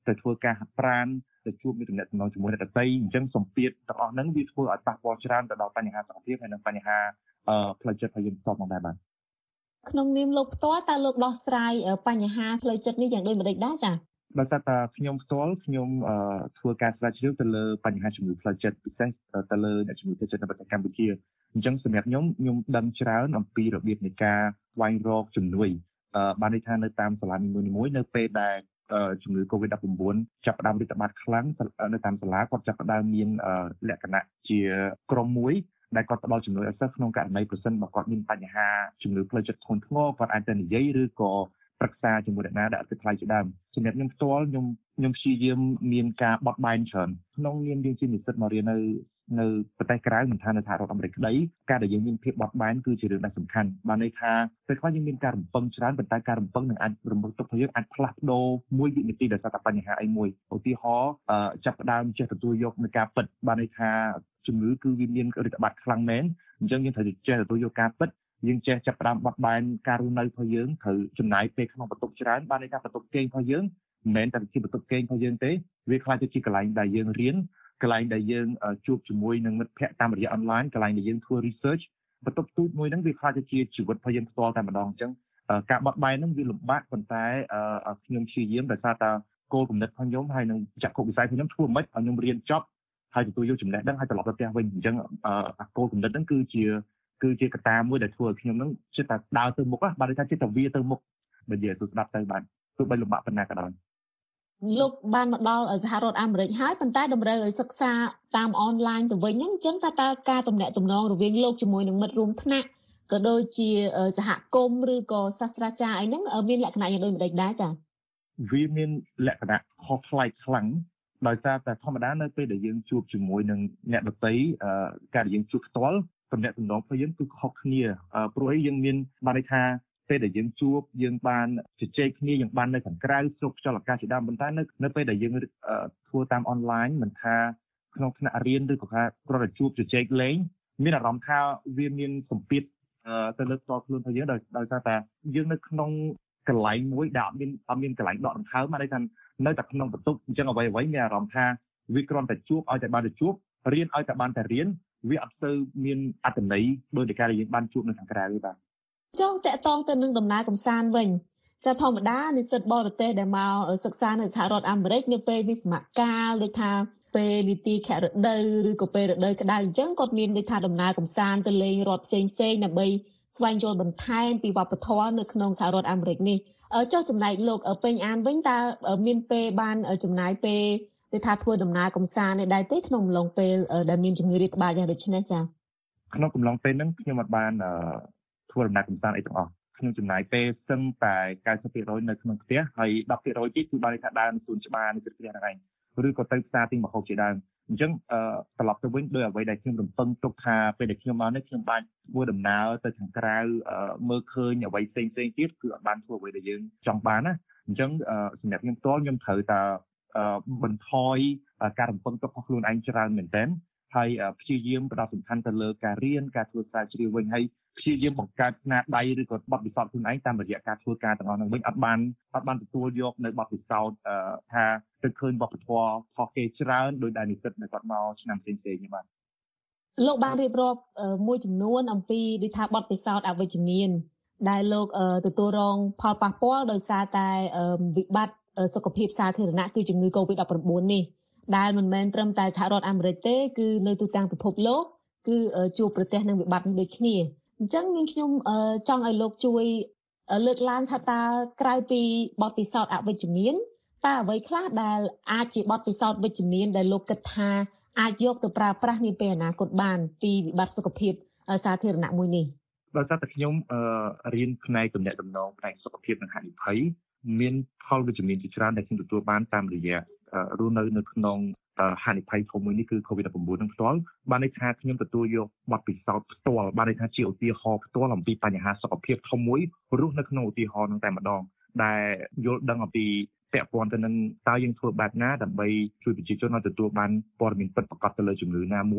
ទៅធ្វើការហាត់ប្រាណទៅជួបមានទំនាក់ទំនងជាមួយអ្នកដទៃអញ្ចឹងសម្ពាធទាំងអស់ហ្នឹងវាធ្វើឲ្យប៉ះពាល់ច្រើនទៅដល់បញ្ហាសុខភាពហើយនិងបញ្ហាអឺផ្លូវចិត្តរបស់យើងផ្ទាល់ផងដែរបាទក្នុងនាមលោកផ្ទាល់តើលោកដោះស្រាយបញ្ហាផ្លូវចិត្តនេះយ៉ាងដូចម្តេចដែរចា៎បើថាតាខ្ញុំផ្ទាល់ខ្ញុំធ្វើការស្រាវជ្រាវទៅលើបញ្ហាជំងឺផ្លូវចិត្តពិសេសទៅលើអ្នកជំងឺផ្លូវចិត្តនៅប្រទេសកម្ពុជាអញ្ចឹងសម្រាប់ខ្ញុំខ្ញុំដឹងច្រើនអំពីរបៀបនៃការស្វែងរកជំនួយបានន័យថានៅតាមសាលានីមួយៗនៅពេលដែលជំងឺ កូវីដ -19 ចាប់ផ្ដើមរីករាលដាលខ្លាំងនៅតាមសាលាគាត់ចាប់ផ្ដើមមានលក្ខណៈជាក្រុមមួយដែលគាត់ផ្ដល់ជំនួយឲ្យសិស្សក្នុងករណីប្រសិនបើគាត់មានបញ្ហាជំងឺផ្លូវចិត្តធ្ងន់ធ្ងរគាត់អាចទៅនិយាយឬក៏ប្រឹក្សាជាមួយអ្នកណាដែលអត់ថ្លៃជាដើមសម្រាប់ខ្ញុំផ្ទាល់ខ្ញុំខ្ញុំព្យាយាមមានការបត់បែនច្រើនក្នុងនាមយើងជានិស្សិតមករៀននៅនៅប្រទេសក្រៅមិនថានៅសហរដ្ឋអាមេរិកក្តីការដែលយើងមានភាពបត់បែនគឺជារឿងដែលសំខាន់បានន័យថាពេលខ្លះយើងមានការរំពឹងច្រើនប៉ុន្តែការរំពឹងនឹងអាចរំពឹងទុកថាយើងអាចផ្លាស់ប្ដូរមួយវិនាទីដោយសារតែបញ្ហាអីមួយឧទាហរណ៍ចាប់ផ្ដើមចេះទទួលយកនៃការពិតបានន័យថាជំងឺគឺវាមានរីករាលដាលខ្លាំងមែនអញ្ចឹងយើងត្រូវចេះទទួលយកការពិតយើងចេះចាប់ផ្ដើមបត់បែនការរស់នៅរបស់យើងត្រូវចំណាយពេលក្នុងបន្ទប់ច្រើនបានន័យថាបន្ទប់គេងរបស់យើងមិនមែនតែជាបន្ទប់គេងរបស់យើងទេវាខ្លាចទៅជាកន្លែងដែលយើងរៀនកន្លែងដែលយើងជួបជាមួយនឹងមិត្តភ័ក្តិតាមរយៈអនឡាញកន្លែងដែលយើងធ្វើ research បន្ទប់ទូចមួយហ្នឹងវាខ្លាចទៅជាជីវិតរបស់យើងផ្ទាល់តែម្ដងអញ្ចឹងការបត់បែនហ្នឹងវាលំបាកប៉ុន្តែខ្ញុំព្យាយាមដោយសារតែគោលគំនិតរបស់ខ្ញុំហើយនឹងចក្ខុវិស័យរបស់ខ្ញុំធ្វើមិនឲ្យខ្ញុំរៀនចប់ហើយទទួលយកចំណេះដឹងហើយត្រឡប់ទៅផ្ទះវិញអញ្ចឹងគោលគំនិតហ្នឹងគឺជាគឺជាកត្តាមួយដែលធ្វើឲ្យខ្ញុំនឹងចិត្តតែដើរទៅមុខបាទដូចថាចិត្តតែវាទៅមុខបើនិយាយទៅស្ដាប់ទៅបាទទោះបីលំបាកប៉ុណ្ណាក៏ដោយលោកបានមកដល់សហរដ្ឋអាមេរិកហើយប៉ុន្តែតម្រូវឲ្យសិក្សាតាមអនឡាញទៅវិញហ្នឹងអញ្ចឹងតើតើការទំនាក់ទំនងរវាងលោកជាមួយនឹងមិត្តរួមថ្នាក់ក៏ដូចជាសហគមន៍ឬក៏សាស្ត្រាចារ្យអីហ្នឹងមានលក្ខណៈយ៉ាងដូចម្តេចដែរចា៎វាមានលក្ខណៈខុសប្លែកខ្លាំងដោយសារតែធម្មតានៅពេលដែលយើងជួបជាមួយនឹងអ្នកដទៃការដែលយើងជួបផ្ទាល់ទំនាក់ទំនងរបស់យើងគឺខុសគ្នាព្រោះអីយើងមានបានន័យថាពេលដែលយើងជួបយើងបានជជែកគ្នាយើងបាននៅខាងក្រៅស្រុកខ្យល់អាកាសជាដើមប៉ុន្តែនៅនៅពេលដែលយើងធ្វើតាមអនឡាញមិនថាក្នុងថ្នាក់រៀនឬក៏ថាគ្រាន់តែជួបជជែកលេងមានអារម្មណ៍ថាវាមានសម្ពាធទៅលើផ្ទាល់ខ្លួនរបស់យើងដោយដោយសារតែយើងនៅក្នុងកន្លែងមួយដែលអត់មានអត់មានកន្លែងដកដង្ហើមបានន័យថានៅតែក្នុងបន្ទប់អញ្ចឹងអ្វីអ្វីមានអារម្មណ៍ថាវាគ្រាន់តែជួបឲ្យតែបានទៅជួបរៀនឲ្យតែបានតែរៀនវាអត់ទៅមានអត្ថន័យដោយតែការដែលយើងបានជួបនៅខាងក្រៅទេបាទចុះតកតងទៅនឹងដំណើរកំសាន្តវិញចាធម្មតានិស្សិតបរទេសដែលមកសិក្សានៅសហរដ្ឋអាមេរិកនៅពេលវិស្សមកាលដូចថាពេលនីតិខែរដូវឬក៏ពេលរដូវក្តៅអញ្ចឹងគាត់មានដូចថាដំណើរកំសាន្តទៅលេងរដ្ឋផ្សេងផ្សេងដើម្បីស្វែងយល់បន្ថែមពីវប្បធម៌នៅក្នុងសហរដ្ឋអាមេរិកនេះចុះចំណែកលោកពេញអានវិញតើមានពេលបានចំណាយពេលដូចថាធ្វើដំណើរកំសាន្តនៅដែរទេក្នុងអំឡុងពេលដែលមានជំងឺរាតត្បាតយ៉ាងដូចនេះចា៎ក្នុងកំឡុងពេលហ្នឹងខ្ញុំអត់បានធ្វើដំណើរកំសាន្តអីទាំងអស់ខ្ញុំចំណាយពេលសឹងតែเก้าสิบเปอร์เซ็นต์ នៅក្នុងផ្ទះហើយtenเปอร์เซ็นต์ ទៀតគឺបានន័យថាដើរនៅសួនច្បារនៅក្នុងផ្ទះហ្នឹងឯងឬក៏ទៅផ្សារទិញម្ហូបជាដើមអញ្ចឹងត្រឡប់ទៅវិញដោយអ្វីដែលខ្ញុំរំពឹងទុកថាពេលដែលខ្ញុំមកនេះខ្ញុំបានធ្វើដំណើរទៅខាងក្រៅមើលឃើញអ្វីផ្សេងផ្សេងទៀតគឺអត់បានធ្វើអ្វីដែលយើងចង់បានណាអញ្ចឹងសម្រាប់ខ្ញុំផ្ទាល់ខ្ញុំត្រូវតែបន្ថយការរំពឹងទុករបស់ខ្លួនឯងច្រើនមែនទែនហើយព្យាយាមផ្ដោតសំខាន់ទៅលើការរៀនការធ្វើស្រាវជ្រាវវិញហើយព្យាយាមបង្កើតស្នាដៃឬក៏បទពិសោធន៍ខ្លួនឯងតាមរយៈការធ្វើការទាំងអស់ហ្នឹងវិញអត់បានអត់បានទទួលយកនៅបទពិសោធន៍ថាទៅឃើញវប្បធម៌ខុសគេច្រើនដោយដែលនិស្សិតដែលគាត់មកឆ្នាំផ្សេងៗនេះបាទលោកបានរៀបរាប់មួយចំនួនអំពីដូចថាបទពិសោធន៍អវិជ្ជមានដែលលោកទទួលរងផលប៉ះពាល់ដោយសារតែវិបត្តិសុខភាពសាធារណៈគឺជំងឺ កូវីដ -19 នេះដែលមិនមែនត្រឹមតែសហរដ្ឋអាមេរិកទេគឺនៅទូទាំងពិភពលោកគឺជួបប្រទះនឹងវិបត្តិនេះដូចគ្នាអញ្ចឹងខ្ញុំខ្ញុំចង់ឲ្យលោកជួយលើកឡើងថាតើក្រៅពីបទពិសោធន៍អវិជ្ជមានតើអ្វីខ្លះដែលអាចជាបទពិសោធន៍វិជ្ជមានដែលលោកគិតថាអាចយកទៅប្រើប្រាស់នាពេលអនាគតបានពីវិបត្តិសុខភាពសាធារណៈមួយនេះដោយសារតែខ្ញុំរៀនផ្នែកទំនាក់ទំនងផ្នែកសុខភាពនិងហានិភ័យមានផលវិជ្ជមានជាច្រើនដែលខ្ញុំទទួលបានតាមរយៈរស់នៅនៅក្នុងហានិភ័យធំមួយនេះគឺ COVID 19 នឹងផ្ទាល់បានន័យថាខ្ញុំទទួលយកបទពិសោធន៍ផ្ទាល់បានន័យថាជាឧទាហរណ៍ផ្ទាល់អំពីបញ្ហាសុខភាពធំមួយរស់នៅក្នុងឧទាហរណ៍នឹងតែម្ដងដែលយល់ដឹងអំពីពាក់ព័ន្ធទៅនឹងតើយើងធ្វើបែបណាដើម្បីជួយប្រជាជនឲ្យទទួលបានព័ត៌មានពិតប្រាកដទៅលើជំងឺណាមួយ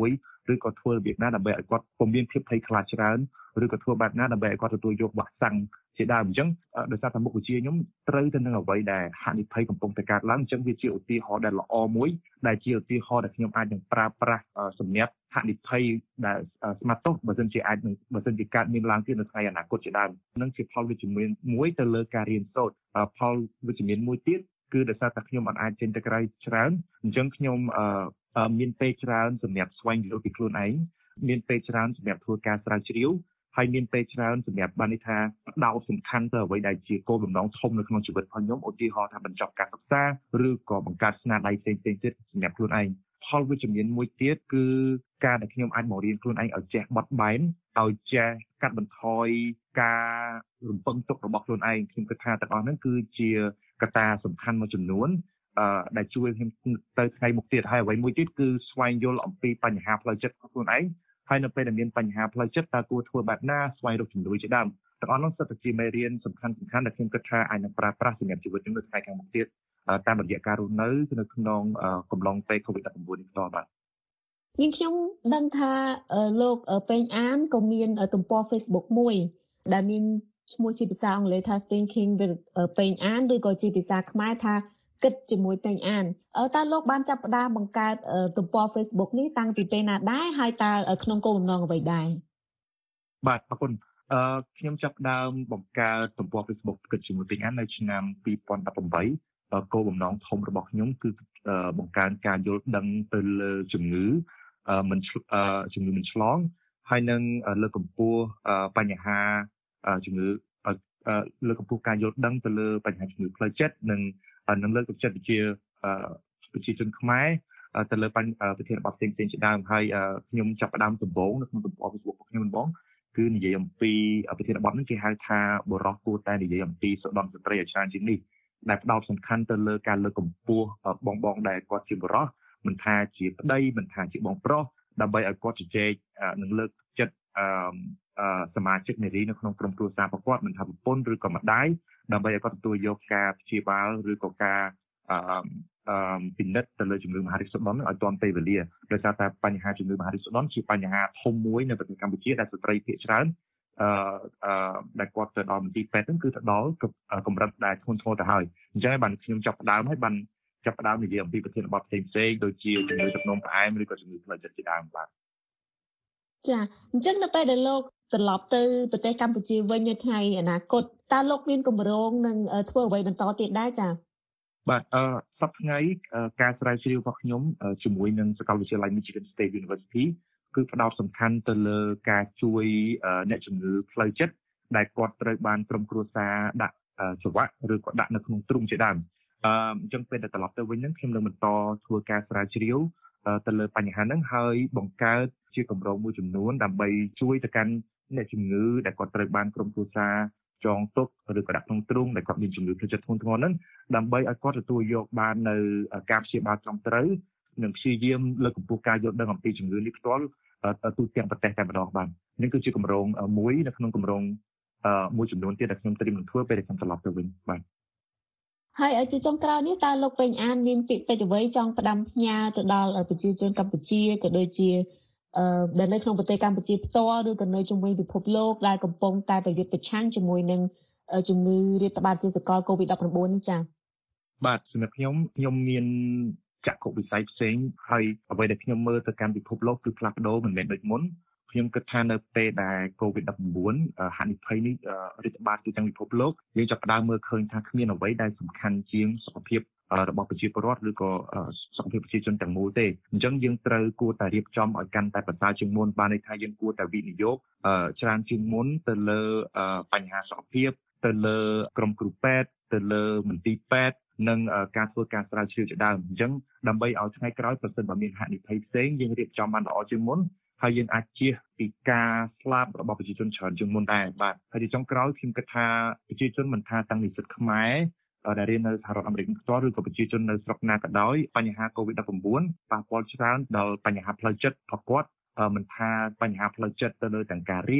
ឬក៏ធ្វើរបៀបណាដើម្បីឲ្យគាត់ពុំមានភាពភ័យខ្លាចច្រើនឬក៏ធ្វើបែបណាដើម្បីឲ្យគាត់ទទួលយកវ៉ាក់សាំងជាដើមអញ្ចឹងដោយសារតែមុខវិជ្ជាខ្ញុំត្រូវទៅនឹងអ្វីដែលហានិភ័យកំពុងតែកើតឡើងអញ្ចឹងវាជាឧទាហរណ៍ដែលល្អមួយដែលជាឧទាហរណ៍ដែលខ្ញុំអាចនឹងប្រើប្រាស់សម្រាប់ហានិភ័យដែលស្មាត់ទោសបើសិនជាអាចនឹងបើសិនជាកើតមានឡើងទៀតនៅថ្ងៃអនាគតជាដើមនឹងជាផលវិជ្ជមានមួយទៅលើការរៀនសូត្រផលវិជ្ជមានមួយទៀតគឺដោយសារតែខ្ញុំអត់អាចចេញទៅក្រៅច្រើនអញ្ចឹងខ្ញុំមានពេលច្រើនសម្រាប់ស្វែងយល់ពីខ្លួនឯងមានពេលច្រើនសម្រាប់ធ្វើការស្រាវជ្រាវហើយមានពេលច្រើនសម្រាប់បានន័យថាផ្ដោតសំខាន់ទៅអ្វីដែលជាគោលបំណងធំនៅក្នុងជីវិតរបស់ខ្ញុំឧទាហរណ៍ថាបញ្ចប់ការសិក្សាឬក៏បង្កើតស្នាដៃផ្សេងៗទៀតសម្រាប់ខ្លួនឯងផលវិជ្ជមានមួយទៀតគឺការដែលខ្ញុំអាចមករៀនខ្លួនឯងឲ្យចេះបត់បែនឲ្យចេះកាត់បន្ថយការរំពឹងទុករបស់ខ្លួនឯងខ្ញុំគិតថាទាំងអស់ហ្នឹងគឺជាកត្តាសំខាន់មួយចំនួនអឺដែលជួយខ្ញុំទៅថ្ងៃមុខទៀតហើយអ្វីមួយទៀតគឺស្វែងយល់អំពីបញ្ហាផ្លូវចិត្តរបស់ខ្លួនឯងហើយនៅពេលដែលមានបញ្ហាផ្លូវចិត្តតើគួរធ្វើបែបណាស្វែងរកជំនួយជាដើមទាំងអស់នោះសិតតែជាមេរៀនសំខាន់សំខាន់ដែលខ្ញុំគិតថាអាចនឹងប្រើប្រាស់សម្រាប់ជីវិតខ្ញុំនៅថ្ងៃខាងមុខទៀតតាមរយៈការរស់នៅនៅក្នុងកំឡុងពេល COVID ដប់ប្រាំបួន នេះផ្ទាល់បាទយើងខ្ញុំដឹងថាលោកពេញអានក៏មានទំព័រ Facebook មួយដែលមានឈ្មោះជាភាសាអង់គ្លេសថា Thinking with ពេញអានឬក៏ជាភាសាខ្មែរថាគិតជាមួយពេញអានតើលោកបានចាប់ផ្ដើមបង្កើតទំព័រ Facebook នេះតាំងពីពេលណាដែរហើយតើក្នុងគោលបំណងអ្វីដែរបាទអរគុណអឺខ្ញុំចាប់ផ្ដើមបង្កើតទំព័រ Facebook គិតជាមួយពេញអាននៅឆ្នាំពីរពាន់ដប់ប្រាំeightគោលបំណងធំរបស់ខ្ញុំគឺបង្កើនការយល់ដឹងទៅលើជំងឺមិនជំងឺមិនឆ្លងហើយនឹងលើកកម្ពស់បញ្ហាជំងឺលើកកម្ពស់ការយល់ដឹងទៅលើបញ្ហាជំងឺផ្លូវចិត្តនិងនឹងលើកទឹកចិត្តវិជាប្រជាជនខ្មែរទៅលើបញ្ហាប្រធានបទផ្សេងៗជាដើមហើយខ្ញុំចាប់ផ្ដើមដំបូងនៅក្នុងទំព័រ Facebook របស់ខ្ញុំដំបូងគឺនិយាយអំពីប្រធានបទនេះគេហៅថាបរិសុទ្ធគួរតែនិយាយអំពីសុដន់ស្ត្រីឲ្យច្រើនជាងនេះដែលផ្ដោតសំខាន់ទៅលើការលើកកម្ពស់បងបងដែលគាត់ជាបរិសុទ្ធមិនថាជាប្តីមិនថាជាបងប្រុសដើម្បីឲ្យគាត់ជជែកនឹងលើកចិត្តសមាជិកនារីនៅក្នុងក្រុមគ្រួសាររបស់គាត់មិនថាប្រពន្ធឬក៏ម្ដាយដើម្បីឲ្យគាត់ទទួលយកការព្យាបាលឬក៏ការអឺពិនិត្យទៅលើជំងឺមហារីកសុដន់ឲ្យទាន់ពេលវេលាដោយសារតែបញ្ហាជំងឺមហារីកសុដន់ជាបញ្ហាធំមួយនៅប្រទេសកម្ពុជាដែលស្ត្រីភាគច្រើនអឺអឺដែលគាត់ទៅដល់មន្ទីរពេទ្យហ្នឹងគឺទៅដល់កម្រិតដែលធ្ងន់ធ្ងរទៅហើយអញ្ចឹងបានខ្ញុំចាប់ផ្ដើមហើយបានចាប់ផ្ដើមនិយាយអំពីប្រធានបទផ្សេងផ្សេងដូចជាជំងឺទឹកនោមផ្អែមឬក៏ជំងឺផ្លូវចិត្តជាដើមបាទចាអញ្ចឹងនៅពេលដែលលោកត្រឡប់ទៅប្រទេសកម្ពុជាវិញនៅថ្ងៃអនាគតតើលោកមានគម្រោងនឹងធ្វើអ្វីបន្តទៀតដែរចាបាទអឺសប្តាហ៍ថ្ងៃការស្រាវជ្រាវរបស់ខ្ញុំជាមួយនឹងសាកលវិទ្យាល័យ Michigan State University គឺផ្ដោតសំខាន់ទៅលើការជួយអ្នកជំងឺផ្លូវចិត្តដែលគាត់ត្រូវបានក្រុមគ្រួសារដាក់ច្រវាក់ឬក៏ដាក់នៅក្នុងទ្រុងជាដើមអញ្ចឹងពេលដែលត្រឡប់ទៅវិញហ្នឹងខ្ញុំនឹងបន្តធ្វើការស្រាវជ្រាវទៅលើបញ្ហាហ្នឹងហើយបង្កើតជាគម្រោងមួយចំនួនដើម្បីជួយទៅកាន់អ្នកជំងឺដែលគាត់ត្រូវបានក្រុមគ្រួសារចងទុកឬក៏ដាក់ក្នុងទ្រុងដែលគាត់មានជំងឺផ្លូវចិត្តធ្ងន់ធ្ងរហ្នឹងដើម្បីឲ្យគាត់ទទួលយកបាននៅការព្យាបាលត្រឹមត្រូវនិងព្យាយាមលើកកម្ពស់ការយល់ដឹងអំពីជំងឺនេះផ្ទាល់ទូទាំងប្រទេសតែម្ដងបាននេះគឺជាគម្រោងមួយនៅក្នុងគម្រោងមួយចំនួនទៀតដែលខ្ញុំត្រៀមនឹងធ្វើពេលដែលខ្ញុំត្រឡប់ទៅវិញបាទហើយជាចុងក្រោយនេះតើលោកពេញអានមានពាក្យពេចន៍អ្វីចង់ផ្ដាំផ្ញើទៅដល់ប្រជាជនកម្ពុជាក៏ដូចជាអឺដែលនៅក្នុងប្រទេសកម្ពុជាផ្ទាល់ឬក៏នៅជុំវិញពិភពលោកដែលកំពុងតែប្រយុទ្ធប្រឆាំងជាមួយនឹងជំងឺរាតត្បាតជាសកល COVID ដប់ប្រាំបួន នេះចា៎បាទសម្រាប់ខ្ញុំខ្ញុំមានចក្ខុវិស័យផ្សេងហើយអ្វីដែលខ្ញុំមើលទៅកាន់ពិភពលោកគឺផ្លាស់ប្ដូរមិនមែនដូចមុនខ្ញុំគិតថានៅពេលដែល COVID ដប់ប្រាំបួន ហានិភ័យនេះរាតត្បាតទូទាំងពិភពលោកយើងចាប់ផ្ដើមមើលឃើញថាគ្មានអ្វីដែលសំខាន់ជាងសុខភាពរបស់ប្រជាពលរដ្ឋឬក៏សុខភាពប្រជាជនទាំងមូលទេអញ្ចឹងយើងត្រូវគួរតែរៀបចំឲ្យកាន់តែប្រសើរជាងមុនបានន័យថាយើងគួរតែវិនិយោគច្រើនជាងមុនទៅលើបញ្ហាសុខភាពទៅលើក្រុមគ្រូពេទ្យទៅលើមន្ទីរពេទ្យនិងការធ្វើការស្រាវជ្រាវជាដើមអញ្ចឹងដើម្បីឲ្យថ្ងៃក្រោយប្រសិនបើមានហានិភ័យផ្សេងយើងរៀបចំបានល្អជាងមុនហើយយើងអាចជៀសពីការស្លាប់របស់ប្រជាជនច្រើនជាងមុនដែរបាទហើយទីចុងក្រោយខ្ញុំគិតថាប្រជាជនមិនថាទាំងនិស្សិតខ្មែរដែលរៀននៅសហរដ្ឋអាមេរិកផ្ទាល់ឬក៏ប្រជាជននៅស្រុកណាក៏ដោយបញ្ហា COVID ដប់ប្រាំបួន ប៉ះពាល់ច្រើនដល់បញ្ហាផ្លូវចិត្តរបស់គាត់មិនថាបញ្ហាផ្លូវចិត្តទៅលើទាំងការរៀន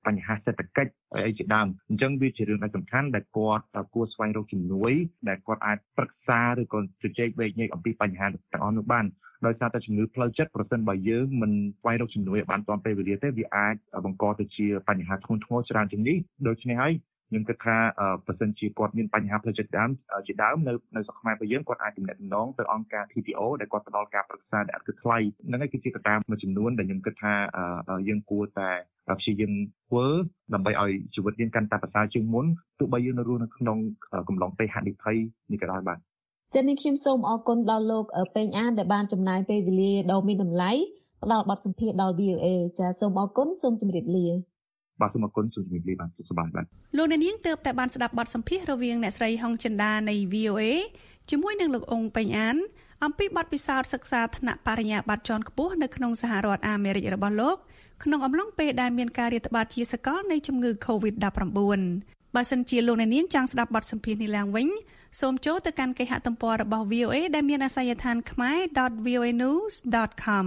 បញ្ហាសេដ្ឋកិច្ចអីជាដើមអញ្ចឹងវាជារឿងដែលសំខាន់ដែលគាត់គួរស្វែងរកជំនួយដែលគាត់អាចប្រឹក្សាឬក៏ជជែកវែកញែកអំពីបញ្ហាទាំងអស់នោះបានដោយសារតែជំងឺផ្លូវចិត្តប្រសិនបើយើងមិនស្វែងរកជំនួយឲ្យបានទាន់ពេលវេលាទេវាអាចបង្កទៅជាបញ្ហាធ្ងន់ធ្ងរច្រើនជាងនេះដូច្នេះហើយខ្ញុំគិតថាប្រសិនជាគាត់មានបញ្ហាផ្លូវចិត្តដើមជាដើមនៅនៅស្រុកខ្មែររបស់យើងគាត់អាចទំនាក់ទំនងទៅអង្គការ T P O ដែលគាត់ផ្ដល់ការប្រឹក្សាដែលអត់គិតថ្លៃហ្នឹងហើយគឺជាកត្តាមួយចំនួនដែលខ្ញុំគិតថាយើងគួរតែព្យាយាមធ្វើដើម្បីឲ្យជីវិតយើងកាន់តែប្រសើរជាងមុនទោះបីយើងនៅរស់នៅក្នុងកំឡុងពេលហានិភ័យនេះក៏ដោយបាទចា៎នេះខ្ញុំសូមអរគុណដល់លោកពេញអានដែលបានចំណាយពេលវេលាដ៏មានតម្លៃផ្ដល់បទសម្ភាសន៍ដល់ V O A ចា៎សូមអរគុណសូមជម្រាបលាបាទសូមអរគុណសូមជម្រាបលាបាទសុខសប្បាយបាទលោកអ្នកនាងទើបតែបានស្ដាប់បទសម្ភាសន៍រវាងអ្នកស្រីហុងចិន្តានៃ V O A ជាមួយនឹងលោកអ៊ុងពេញអានអំពីបទពិសោធន៍សិក្សាថ្នាក់បរិញ្ញាបត្រជាន់ខ្ពស់នៅក្នុងសហរដ្ឋអាមេរិករបស់លោកក្នុងអំឡុងពេលដែលមានការរាតត្បាតជាសកលនៃជំងឺ កូវីដ ដប់ប្រាំបួន បើសិនជាលោកអ្នកនាងចង់ស្ដាប់បទសម្ភាសន៍នេះឡើងវិញសូមចូលទៅកាន់គេហទំព័ររបស់ V O A ដែលមានអាសយដ្ឋាន khmae dot v o a news dot com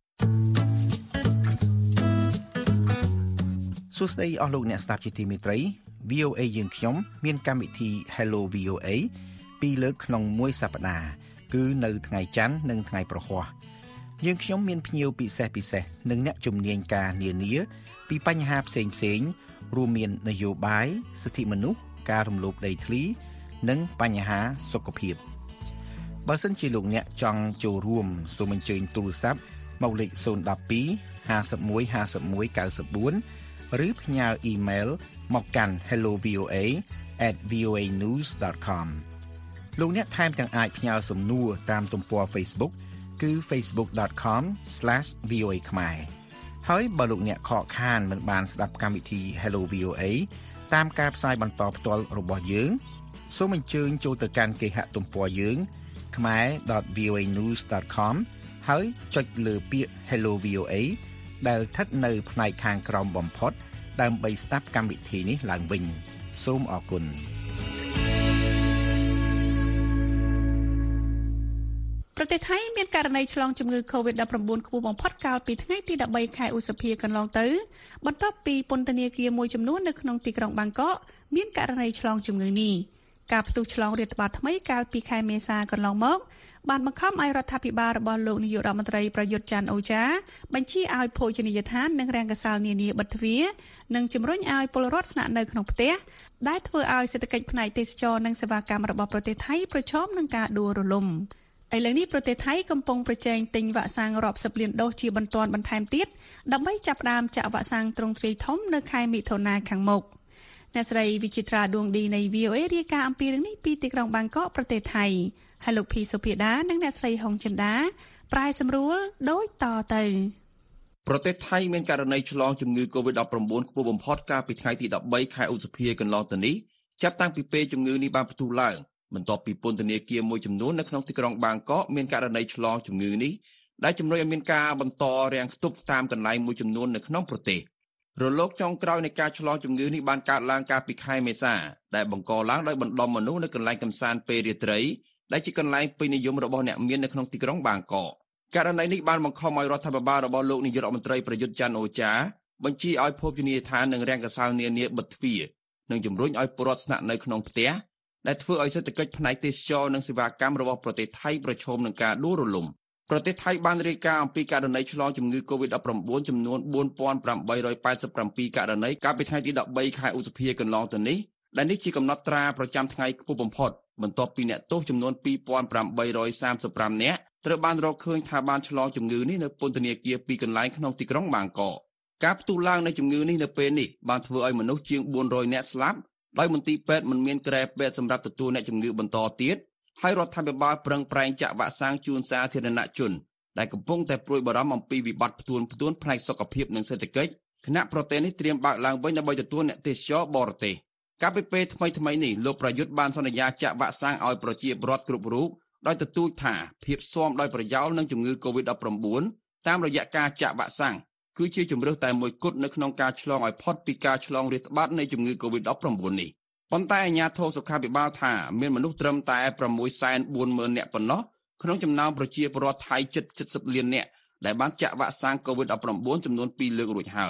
សួស្តីអស់លោកអ្នកស្ដាប់ជាទីមេត្រី V O A យើងខ្ញុំមានកម្មវិធី Hello V O A ពីរលើកក្នុងមួយសប្តាហ៍គឺនៅថ្ងៃច័ន្ទនិងថ្ងៃប្រហ័សយើងខ្ញុំមានភ្ញៀវពិសេសពិសេសនិងអ្នកជំនាញការនានាពីបញ្ហាផ្សេងផ្សេងរួមមាននយោបាយសិទ្ធិមនុស្សការរំលោភដីធ្លីនិងបញ្ហាសុខភាពបើសិនជាលោកអ្នកចង់ចូលរួមសូមអញ្ជើញទូរស័ព្ទមកលេខศูนย์ หนึ่ง สอง ห้า หนึ่ง ห้า หนึ่ง เก้า สี่ ឬផ្ញើអ៊ីមែលមកកាន់ hello v o a at v o a news dot com លោកអ្នកថែមទាំងអាចផ្ញើសំណួរតាមទំព័រ Facebook គឺ facebook dot com slash v o a khmae ហើយបើលោកអ្នកខកខានមិនបានស្ដាប់កម្មវិធី Hello V O A តាមការផ្សាយបន្តផ្ទាល់របស់យើងសូមអញ្ជើញចូលទៅកាន់គេហទំព័រយើង khmae dot v o a news dot com ហើយចុចលើពាក្យ Hello V O A ដែលស្ថិតនៅផ្នែកខាងក្រោមបំផុតដើម្បីស្ដាប់កម្មវិធីនេះឡើងវិញសូមអរគុណប្រទេសថៃមានករណីឆ្លងជំងឺ កូវីដ ដប់ប្រាំបួន ខ្ពស់បំផុតកាលពីថ្ងៃទី 13 ខែឧសភាកន្លងទៅបន្ទាប់ពីពន្ធនាគារមួយចំនួននៅក្នុងទីក្រុងបាងកកមានករណីឆ្លងជំងឺនេះការផ្ទុះឆ្លងរាតត្បាតថ្មីកាលពីខែមេសាកន្លងមកបានបង្ខំឲ្យរដ្ឋាភិបាលរបស់លោកនាយករដ្ឋមន្ត្រីប្រយុទ្ធច័ន្ទអូចាបញ្ជាឲ្យភោជនីយដ្ឋាននិងរោងកសែលនានាបិទទ្វារនិងជំរុញឲ្យពលរដ្ឋស្នាក់នៅក្នុងផ្ទះដែលធ្វើឲ្យសេដ្ឋកិច្ចផ្នែកទេសចរនិងសេវាកម្មរបស់ប្រទេសថៃប្រឈមនឹងការដួលរលំឥឡូវនេះប្រទេសថៃកំពុងប្រជែងទិញវ៉ាក់សាំងរាប់សិបលានដូសជាបន្ទាន់បន្ថែមទៀតដើម្បីចាប់ផ្ដើមចាក់វ៉ាក់សាំងទ្រង់ទ្រាយធំនៅខែមិថុនាខាងមុខអ្នកស្រីវិចិត្រាដួងឌីនៃ V O A រាយការណ៍អំពីរឿងនេះពីទីក្រុងបាងកកប្រទេសថៃហើយលោកភីសុភាដានិងអ្នកស្រីហុងចិន្តាប្រែសម្រួលដូចតទៅប្រទេសថៃមានករណីឆ្លងជំងឺ កូវីដ ដប់ប្រាំបួន ខ្ពស់បំផុតកាលពីថ្ងៃទី 13 ខែឧសភាកន្លងទៅនេះចាប់តាំងពីពេលជំងឺនេះបានផ្ទុះឡើងបន្ទាប់ពីពន្ធនាគារមួយចំនួននៅក្នុងទីក្រុងបាងកកមានករណីឆ្លងជំងឺនេះដែលជំរុញឲ្យមានការបន្តរាំងខ្ទប់តាមកន្លែងមួយចំនួននៅក្នុងប្រទេសរលកចុងក្រោយនៃការឆ្លងជំងឺនេះបានកើតឡើងកាលពីខែមេសាដែលបង្កឡើងដោយបណ្ដុំមនុស្សនៅកន្លែងកម្សាន្តពេលរាត្រីដែលជាកន្លែងពេញនិយមរបស់អ្នកមាននៅក្នុងទីក្រុងបាងកកករណីនេះបានបង្ខំឲ្យរដ្ឋាភិបាលរបស់លោកនាយករដ្ឋមន្ត្រីប្រយុទ្ធច័ន្ទអូចាបញ្ជាឲ្យភោជនីយដ្ឋាននិងរោងកសែលនានាបិទទ្វារនិងជំរុញឲ្យពលរដ្ឋស្នាក់នៅក្នុងផ្ទះដែលធ្វើឲ្យសេដ្ឋកិច្ចផ្នែកទេសចរនិងសេវាកម្មរបស់ប្រទេសថៃប្រឈមនឹងការដួលរលំប្រទេសថៃបានរាយការណ៍អំពីករណីឆ្លងជំងឺ កូវីដ ដប់ប្រាំបួន ចំនួន បួនពាន់ប្រាំបីរយប៉ែតសិបប្រាំពីរ ករណីកាលពីថ្ងៃទី 13 ខែឧសភាកន្លងទៅនេះដែលនេះជាកំណត់ត្រាប្រចាំថ្ងៃខ្ពស់បំផុតបន្ទាប់ពីអ្នកទោសចំនួន ពីរពាន់ប្រាំបីរយសាមសិបប្រាំ នាក់ត្រូវបានរកឃើញថាបានឆ្លងជំងឺនេះនៅពន្ធនាគារពីរកន្លែងក្នុងទីក្រុងបាងកកការផ្ទុះឡើងនៃជំងឺនេះនៅពេលនេះបានធ្វើឲ្យមនុស្សជាងបួនរយនាក់ស្លាប់ដោយមន្ទីរពេទ្យមិនមានគ្រែពេទ្យសម្រាប់ទទួលអ្នកជំងឺបន្តទៀតហើយរដ្ឋាភិបាលប្រឹងប្រែងចាក់វ៉ាក់សាំងជូនសាធារណជនដែលកំពុងតែព្រួយបារម្ភអំពីវិបត្តិផ្ទួនផ្ទួនផ្នែកសុខភាពនិងសេដ្ឋកិច្ចគណៈប្រទេសនេះត្រៀមបើកឡើងវិញដើម្បីទទួលអ្នកទេសចរបរទេសកាលពីពេលថ្មីថ្មីនេះលោកប្រយុទ្ធបានសន្យាចាក់វ៉ាក់សាំងឲ្យប្រជាពលរដ្ឋគ្រប់រូបដោយទទូចថាភាពស៊ាំដោយប្រយោលនឹងជំងឺ កូវីដ ដប់ប្រាំបួន តាមរយៈការចាក់វ៉ាក់សាំងគឺជាជំរើសតែមួយគត់នៅក្នុងការឆ្លងឲ្យផុតពីការឆ្លងរាតត្បាតនៃជំងឺ កូវីដ ដប់ប្រាំបួន នេះប៉ុន្តែអាជ្ញាធរសុខាភិបាលថាមានមនុស្សត្រឹមតែ ប្រាំមួយសែនបួនម៉ឺន នាក់ប៉ុណ្ណោះក្នុងចំណោមប្រជាពលរដ្ឋថៃជិត เจ็ดสิบ លាននាក់ដែលបានចាក់វ៉ាក់សាំង កូវីដ ដប់ប្រាំបួន ចំនួន ពីរលើករួចហើយ